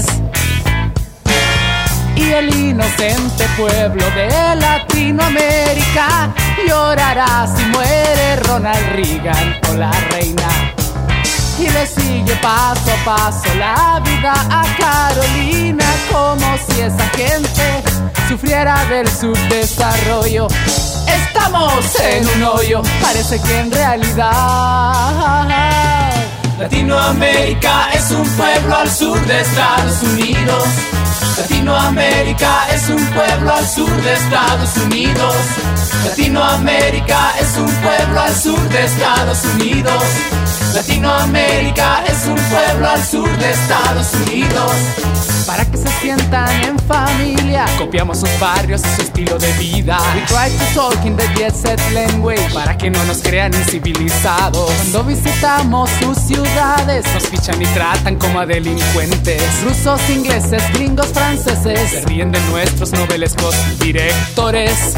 Y el inocente pueblo de Latinoamérica llorará si muere Ronald Reagan o la reina. Y le sigue paso a paso la vida a Carolina, como si esa gente sufriera del subdesarrollo. Estamos en un hoyo, parece que en realidad Latinoamérica es un pueblo al sur de Estados Unidos. Latinoamérica es un pueblo al sur de Estados Unidos. Latinoamérica es un pueblo al sur de Estados Unidos. Latinoamérica es un pueblo al sur de Estados Unidos. Para que se sientan en familia, copiamos sus barrios y su estilo de vida. We try to talk in the jet set language, para que no nos crean incivilizados. Cuando visitamos sus ciudades, nos fichan y tratan como a delincuentes. Rusos, ingleses, gringos, franceses se ríen de nuestros novelescos directores.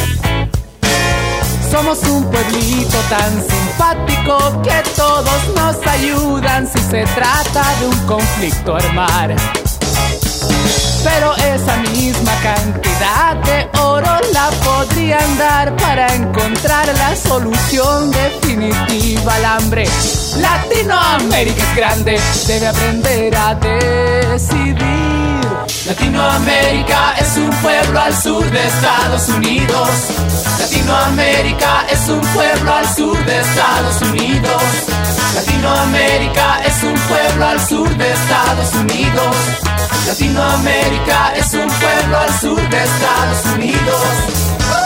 Somos un pueblito tan simpático que todos nos ayudan si se trata de un conflicto armar. Pero esa misma cantidad de oro la podrían dar para encontrar la solución definitiva al hambre. Latinoamérica es grande, debe aprender a decidir. Latinoamérica es un pueblo al sur de Estados Unidos. Latinoamérica es un pueblo al sur de Estados Unidos. Latinoamérica es un pueblo al sur de Estados Unidos. Latinoamérica es un pueblo al sur de Estados Unidos.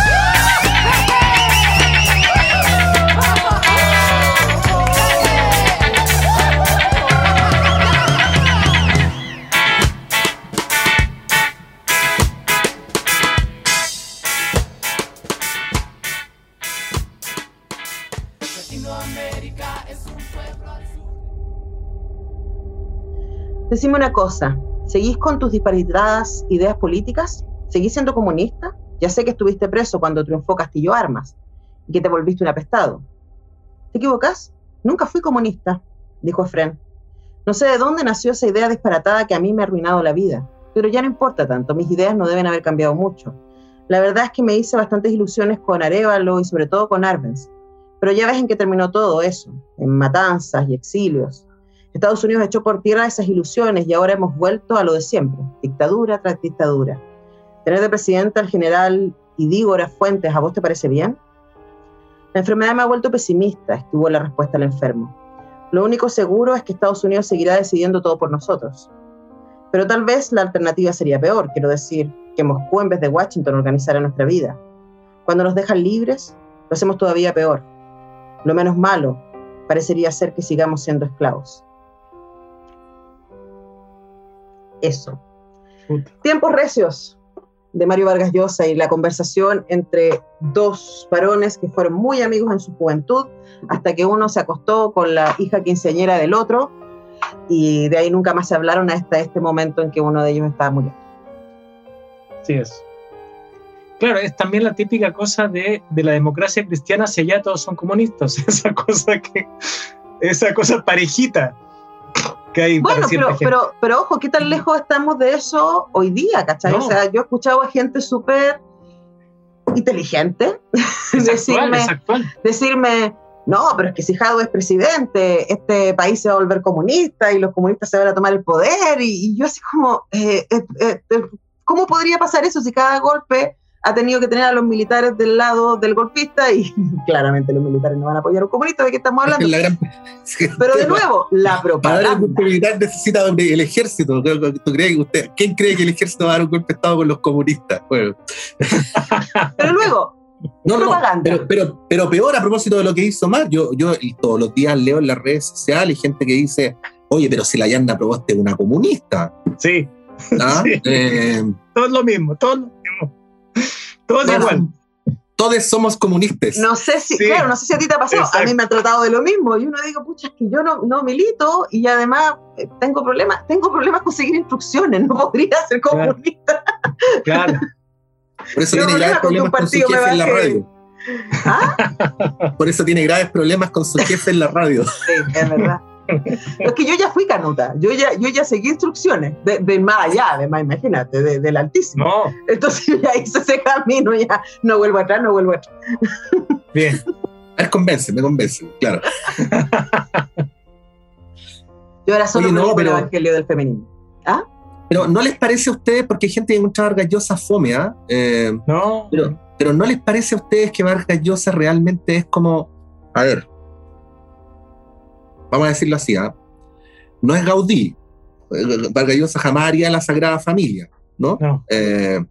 Decime una cosa, ¿seguís con tus disparatadas ideas políticas? ¿Seguís siendo comunista? Ya sé que estuviste preso cuando triunfó Castillo Armas y que te volviste un apestado. ¿Te equivocás? Nunca fui comunista, dijo Efrén. No sé de dónde nació esa idea disparatada que a mí me ha arruinado la vida, pero ya no importa tanto, mis ideas no deben haber cambiado mucho. La verdad es que me hice bastantes ilusiones con Arévalo y sobre todo con Arbenz, pero ya ves en qué terminó todo eso, en matanzas y exilios. Estados Unidos echó por tierra esas ilusiones y ahora hemos vuelto a lo de siempre, dictadura tras dictadura. ¿Tener de presidente al general Idígora Fuentes a vos te parece bien? La enfermedad me ha vuelto pesimista, estuvo la respuesta al enfermo. Lo único seguro es que Estados Unidos seguirá decidiendo todo por nosotros. Pero tal vez la alternativa sería peor, quiero decir, que Moscú en vez de Washington organizara nuestra vida. Cuando nos dejan libres, lo hacemos todavía peor. Lo menos malo parecería ser que sigamos siendo esclavos. Eso. Puta. Tiempos recios, de Mario Vargas Llosa, y la conversación entre dos varones que fueron muy amigos en su juventud, hasta que uno se acostó con la hija quinceañera del otro, y de ahí nunca más se hablaron hasta este momento en que uno de ellos estaba muriendo. Sí es. Claro, es también la típica cosa de, de la democracia cristiana, si allá todos son comunistas, esa cosa que, esa cosa parejita. que hay bueno, para cierta pero, gente. pero, pero ojo, ¿qué tan lejos estamos de eso hoy día, cachai? No. O sea, yo he escuchado a gente súper inteligente Es decirme, actual, es actual. decirme, no, pero es que si Jadwe es presidente, este país se va a volver comunista y los comunistas se van a tomar el poder, y, y yo así como, eh, eh, eh, ¿cómo podría pasar eso si cada golpe ha tenido que tener a los militares del lado del golpista? Y claramente los militares no van a apoyar a un comunista, ¿de qué estamos hablando? La gran... Pero de nuevo, la Para dar un propaganda. golpe militar necesita el ejército. ¿Tú crees que usted, ¿quién cree que el ejército va a dar un golpe de Estado con los comunistas? Bueno. Pero luego, No, no, propaganda. pero, pero, pero peor a propósito de lo que hizo Omar, yo, yo todos los días leo en las redes sociales gente que dice, oye, pero si la Yanda Proboste es una comunista. Sí. ¿Ah? Sí. Eh, Todo es lo mismo, todo es lo mismo. Todo es Bueno, igual. todos somos comunistas. no sé si, Sí. claro, no sé si a ti te ha pasado, Exacto. a mí me ha tratado de lo mismo, y uno digo, pucha, es que yo no, no milito, y además eh, tengo problemas, tengo problemas con seguir instrucciones, no podría ser Claro. comunista. Claro. Por eso Yo tiene no graves creo que un problemas con su partido me jefe en la baje. radio. ¿Ah? Por eso tiene graves problemas con su jefe en la radio. Sí, es verdad. Es que yo ya fui canuta, yo ya, yo ya seguí instrucciones, de, de más allá, además, imagínate, de, del Altísimo. No, Entonces yo ya hice ese camino, ya no vuelvo atrás, no vuelvo atrás. bien. A ver, convence, me convence, claro. Yo era solo Oye, no, predico el pero- evangelio del feminismo. ¿Ah? Pero ¿no les parece a ustedes, porque hay gente que encuentra a Vargas Llosa fome, ¿ah? Eh, No, pero, pero ¿no les parece a ustedes que Vargas Llosa realmente es como, a ver, vamos a decirlo así, ¿ah? No es Gaudí. Eh, Vargas Llosa jamás haría la Sagrada Familia, ¿no? no. Eh,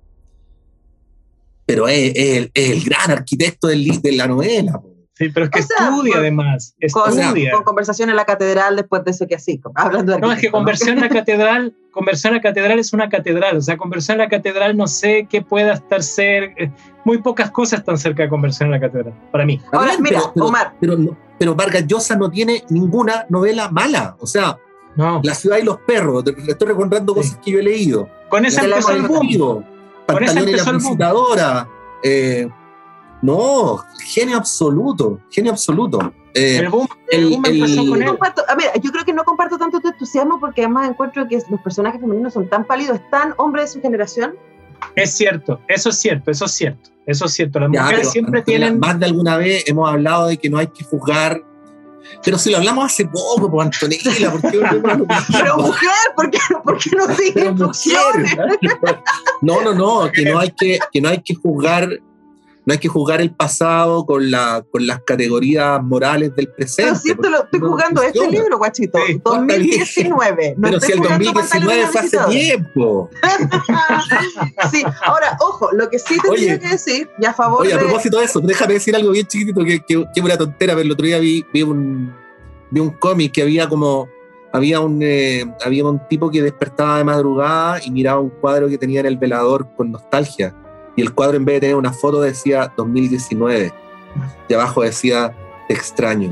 pero es, es el, es el gran arquitecto del, li- de la novela. po. Sí, pero es que O sea, estudia con- además. Con, Estudia. con conversación en la catedral después de eso que así, hablando de No, es que arquitecto, conversión en la catedral, conversión en la catedral es una catedral. O sea, conversión en la catedral no sé qué pueda estar cerca. Muy pocas cosas están cerca de conversión en la catedral, para mí. Ahora, Bien, mira, pero, pero, Omar. Pero, no- pero Vargas Llosa no tiene ninguna novela mala. O sea, No. La ciudad y los perros. te- te Estoy recordando Sí. cosas que yo he leído. Con esa de la empezó el boom. Partido, Con esa Pantaleón y la empezó el boom. visitadora. Eh, no, genio absoluto. Genio absoluto. Eh, El boom, el el- boom el- empezó con No él. comparto, a ver, yo creo que no comparto tanto tu entusiasmo porque además encuentro que los personajes femeninos son tan pálidos, tan hombres de su generación. Es cierto, eso es cierto, eso es cierto. Eso es cierto. Las ya, mujeres pero, siempre Antonella, tienen. más de alguna vez hemos hablado de que no hay que juzgar. Pero si lo hablamos hace poco, pues Antonella, ¿por qué volvemos a lo mismo? Pero mujer, ¿por qué, por qué no sigue Pero instrucciones? mujer. No, no, no, que no hay que, que no hay que juzgar, no hay que juzgar el pasado con la, con las categorías morales del presente. Pero si esto lo estoy No jugando este funciona. libro, guachito, Sí, dos mil diecinueve. No Pero estoy si el jugando dos mil diecinueve Pantaleón y fue la hace visitadora. tiempo. Sí, ahora, ojo, lo que sí tendría Oye, que decir, y a favor Oye, a de... propósito de eso, déjame decir algo bien chiquitito que, que, que es una tontera, pero el otro día vi, vi un, vi un cómic que había como, había un, eh, había un tipo que despertaba de madrugada y miraba un cuadro que tenía en el velador con nostalgia. Y el cuadro, en vez de tener una foto, decía dos mil diecinueve. Y abajo decía, te extraño.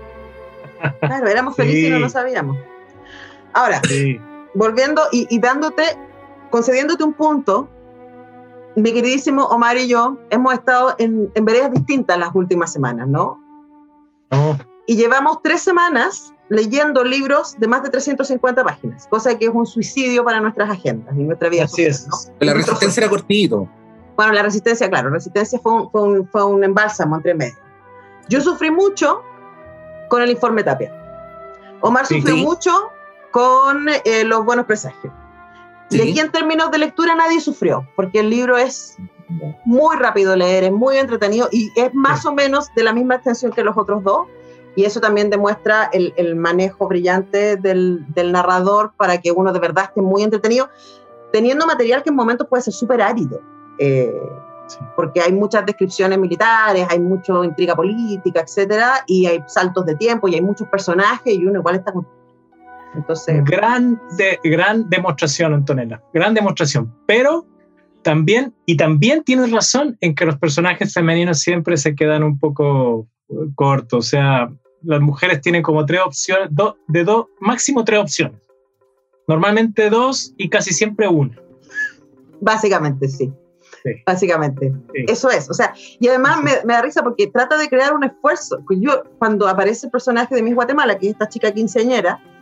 Claro, éramos felices Sí. y no lo sabíamos. Ahora, Sí. volviendo y, y dándote, concediéndote un punto, mi queridísimo Omar y yo hemos estado en, en veredas distintas las últimas semanas, ¿no? No, Y llevamos tres semanas leyendo libros de más de trescientas cincuenta páginas, cosa que es un suicidio para nuestras agendas y nuestra vida así social, es. ¿no? La resistencia era cortito. Bueno, la resistencia, claro, resistencia fue un, fue un, fue un embálsamo entre medio. Yo sufrí mucho con el informe Tapia. Omar Sí. sufrió Sí. mucho con eh, los buenos presagios. Sí. Y aquí en términos de lectura nadie sufrió, porque el libro es muy rápido de leer, es muy entretenido y es más o menos de la misma extensión que los otros dos. Y eso también demuestra el, el manejo brillante del, del narrador para que uno de verdad esté muy entretenido, teniendo material que en momentos puede ser súper árido. Eh, Sí. porque hay muchas descripciones militares, hay mucha intriga política, etcétera, y hay saltos de tiempo y hay muchos personajes y uno igual está con... Entonces, Gran, de, gran demostración, Antonella. Gran demostración. Pero también, y también tienes razón en que los personajes femeninos siempre se quedan un poco eh, cortos. O sea, las mujeres tienen como tres opciones, do, de dos, máximo tres opciones. Normalmente dos y casi siempre una. básicamente sí. Sí. Básicamente, Sí. eso es, o sea, y además Sí. me, me da risa porque trata de crear un esfuerzo. Yo, cuando aparece el personaje de Miss Guatemala, que es esta chica quinceañera,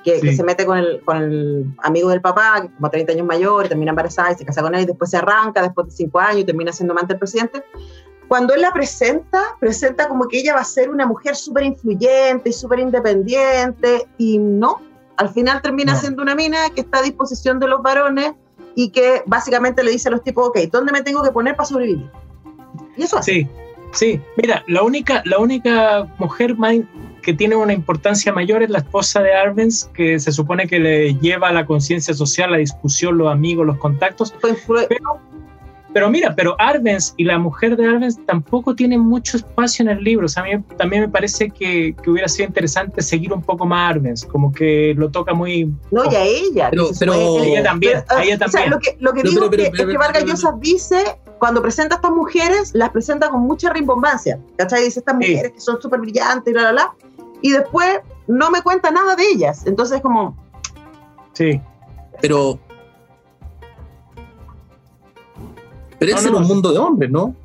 que, Sí. que se mete con el, con el amigo del papá, que es como treinta años mayor, y termina embarazada y se casa con él, y después se arranca después de cinco años y termina siendo amante del presidente. Cuando él la presenta, presenta como que ella va a ser una mujer súper influyente y súper independiente, y no, al final termina No. siendo una mina que está a disposición de los varones y que básicamente le dice a los tipos, ok, ¿dónde me tengo que poner para sobrevivir? Y eso hace. Sí, sí. Mira, la única, la única mujer más que tiene una importancia mayor es la esposa de Arbenz, que se supone que le lleva a la conciencia social, la discusión, los amigos, los contactos. Fue influ- Pero, pero mira, pero Arbenz y la mujer de Arbenz tampoco tienen mucho espacio en el libro. O sea, a mí también me parece que, que hubiera sido interesante seguir un poco más a Arbenz, como que lo toca muy... No, y a ella. Pero- dice, pero- fue- Ella también, pero, a ella O sea, también. lo que, lo que Pero, digo pero, que- pero, es que pero, Vargas pero, Llosa dice, cuando presenta a estas mujeres, las presenta con mucha rimbombancia, ¿cachai? Dice estas Sí. mujeres que son súper brillantes y la, la, la, y después no me cuenta nada de ellas. Entonces, como, Sí. Pero. Pero No, ese no, era un no. mundo de hombres, ¿no?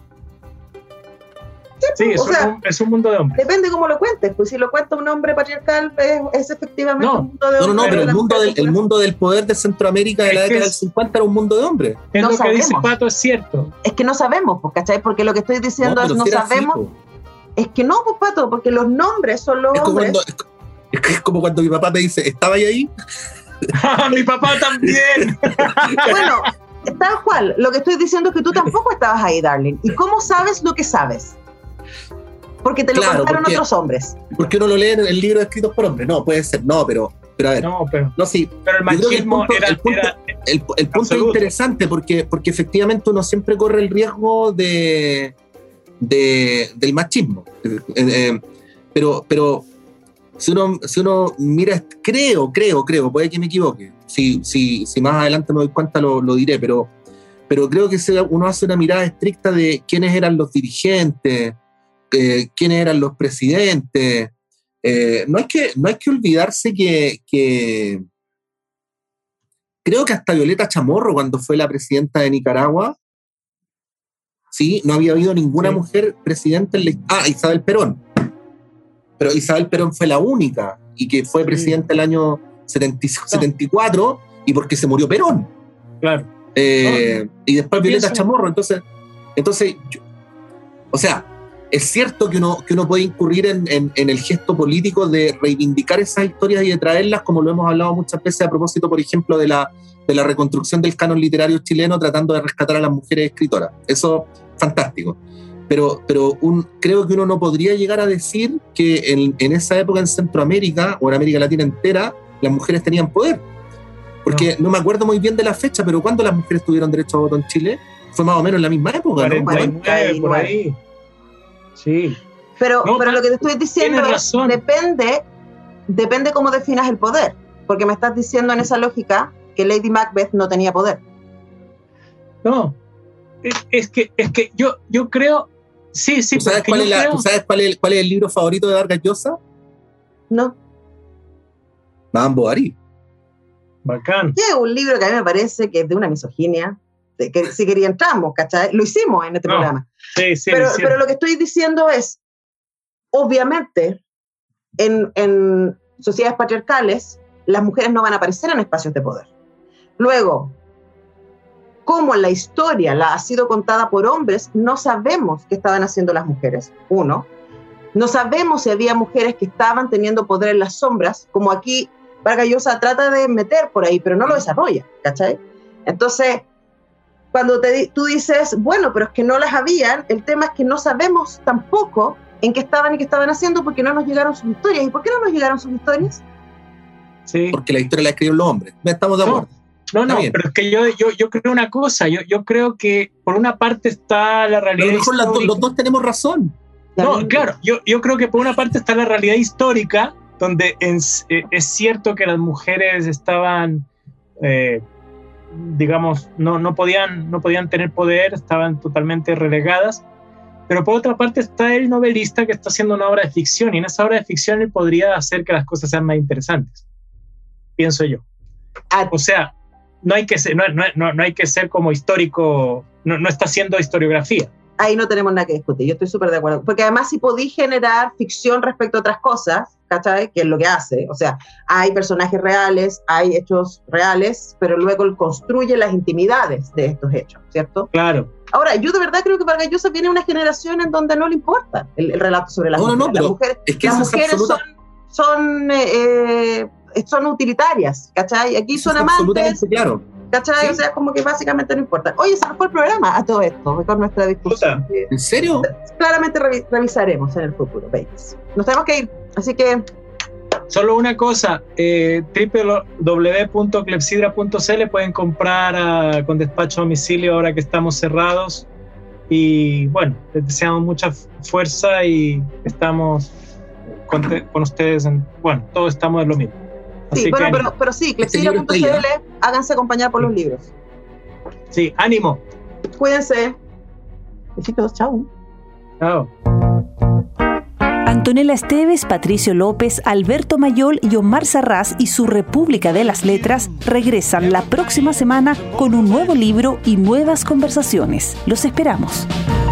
Sí, es, o sea, un, es un mundo de hombres. depende cómo lo cuentes. Pues si lo cuenta un hombre patriarcal, es, es efectivamente No. un mundo de No, no, no, hombres. pero el La mundo, mujer del, el mundo del poder de Centroamérica de la Es que década es- del cincuenta era un mundo de hombres. Es no lo que dice sabemos. Pato, es cierto. Es que no sabemos, pues, ¿cachai? Porque lo que estoy diciendo es pero no sí era así, sabemos. po. Es que no, pues, Pato, porque los nombres son los Es como, hombres. cuando, es, co- es que es como cuando mi papá me dice, ¿estaba ahí? Mi papá también. Bueno, tal cual. Lo que estoy diciendo es que tú tampoco estabas ahí, darling. ¿Y cómo sabes lo que sabes? Porque te lo Claro, contaron porque- otros hombres. Porque uno lo lee en el libro escritos por hombres. No, puede ser, no, pero, pero a ver, no, No, pero, sí. pero el Yo creo que el machismo punto- era, el punto- era- El, el punto Absoluto. es interesante porque, porque efectivamente uno siempre corre el riesgo de, de- del machismo. Eh, eh, pero, pero si uno, si uno mira, creo, creo, creo, puede que me equivoque. Si, si, si más adelante me doy cuenta lo, lo diré, pero, pero creo que si uno hace una mirada estricta de quiénes eran los dirigentes, eh, quiénes eran los presidentes. Eh, no, hay que, no hay que olvidarse que, que creo que hasta Violeta Chamorro, cuando fue la presidenta de Nicaragua, sí, no había habido ninguna Sí. mujer presidenta en la... Ah, Isabel Perón. Pero Isabel Perón fue la única y que fue Sí. presidenta el año setenta y setenta y cuatro y porque se murió Perón. claro. Eh, y después yo Violeta pienso- Chamorro. Entonces, entonces yo- o sea, es cierto que uno, que uno puede incurrir en, en, en el gesto político de reivindicar esas historias y de traerlas, como lo hemos hablado muchas veces a propósito, por ejemplo, de la, de la reconstrucción del canon literario chileno, tratando de rescatar a las mujeres escritoras. Eso, fantástico. Pero, pero un, creo que uno no podría llegar a decir que en, en esa época en Centroamérica o en América Latina entera las mujeres tenían poder. Porque no, no me acuerdo muy bien de la fecha, pero ¿cuándo las mujeres tuvieron derecho a voto en Chile? Fue más o menos en la misma época, ¿no? cuarenta y nueve, por ahí. Sí. Pero, No, pero lo que te estoy diciendo tienes es, razón. depende, depende cómo definas el poder. Porque me estás diciendo en esa lógica que Lady Macbeth no tenía poder. No. Es, es que, es que yo, yo creo. Sí, sí, ¿Tú sabes, porque cuál yo es, la- creo- ¿tú sabes cuál, es, cuál es el libro favorito de Vargas Llosa? ¿No? Madame Bovary. Bacán. Que es un libro que a mí me parece que es de una misoginia, de que si quería entramos, ¿cachai? Lo hicimos en este No, programa. Sí, sí. pero, sí. pero lo que estoy diciendo es, obviamente, en, en sociedades patriarcales, las mujeres no van a aparecer en espacios de poder. Luego, como la historia la ha sido contada por hombres, no sabemos qué estaban haciendo las mujeres. Uno, no sabemos si había mujeres que estaban teniendo poder en las sombras, como aquí Vargas Llosa trata de meter por ahí, pero no lo desarrolla, ¿cachai? Entonces, cuando te, di- tú dices, bueno, pero es que no las habían, el tema es que no sabemos tampoco en qué estaban y qué estaban haciendo porque no nos llegaron sus historias. ¿Y por qué no nos llegaron sus historias? Sí. Porque la historia la escribieron los hombres. Estamos de No, acuerdo. No, Está no, bien. pero es que yo, yo, yo creo una cosa. Yo, yo creo que por una parte está la A realidad lo mejor las do- histórica. los dos tenemos razón. No, claro, yo, yo creo que por una parte está la realidad histórica, donde en- eh, es cierto que las mujeres estaban, eh, digamos, no, no, podían, no podían tener poder, estaban totalmente relegadas, pero por otra parte está el novelista que está haciendo una obra de ficción, y en esa obra de ficción él podría hacer que las cosas sean más interesantes, pienso yo. Ah, O sea, no hay que ser, no, no, no, no hay que ser como histórico, no, no está haciendo historiografía. ahí no tenemos nada que discutir, yo estoy súper de acuerdo, porque además si podí generar ficción respecto a otras cosas, ¿cachai? Que es lo que hace, o sea, hay personajes reales, hay hechos reales, pero luego él construye las intimidades de estos hechos, ¿cierto? Claro. Ahora, yo de verdad creo que Vargas Llosa viene de una generación en donde no le importa el, el relato sobre las no, mujeres. No, no, las pero mujeres, es que las eso mujeres es absoluta... son, son, eh, son utilitarias, ¿cachai? Aquí eso son es amantes. Absolutamente claro. ¿Cachai? Sí. O sea, como que básicamente no importa. Oye, se nos fue el programa a todo esto, con nuestra discusión. ¿En serio? Claramente revi- revisaremos en el futuro, babies. Nos tenemos que ir, así que... Solo una cosa, eh, doble u doble u doble u punto clepsidra punto c l pueden comprar a, con despacho a domicilio ahora que estamos cerrados. Y bueno, les deseamos mucha fuerza y estamos con, te, con ustedes. En, bueno, todos estamos en lo mismo. Sí, Así bueno, que, pero, pero sí, clepsidra punto c l, háganse acompañar por los libros. Sí, ánimo. Cuídense. Besitos, chao. Chao. Antonella Esteves, Patricio López, Alberto Mayol y Omar Sarraz y su República de las Letras regresan la próxima semana con un nuevo libro y nuevas conversaciones. Los esperamos.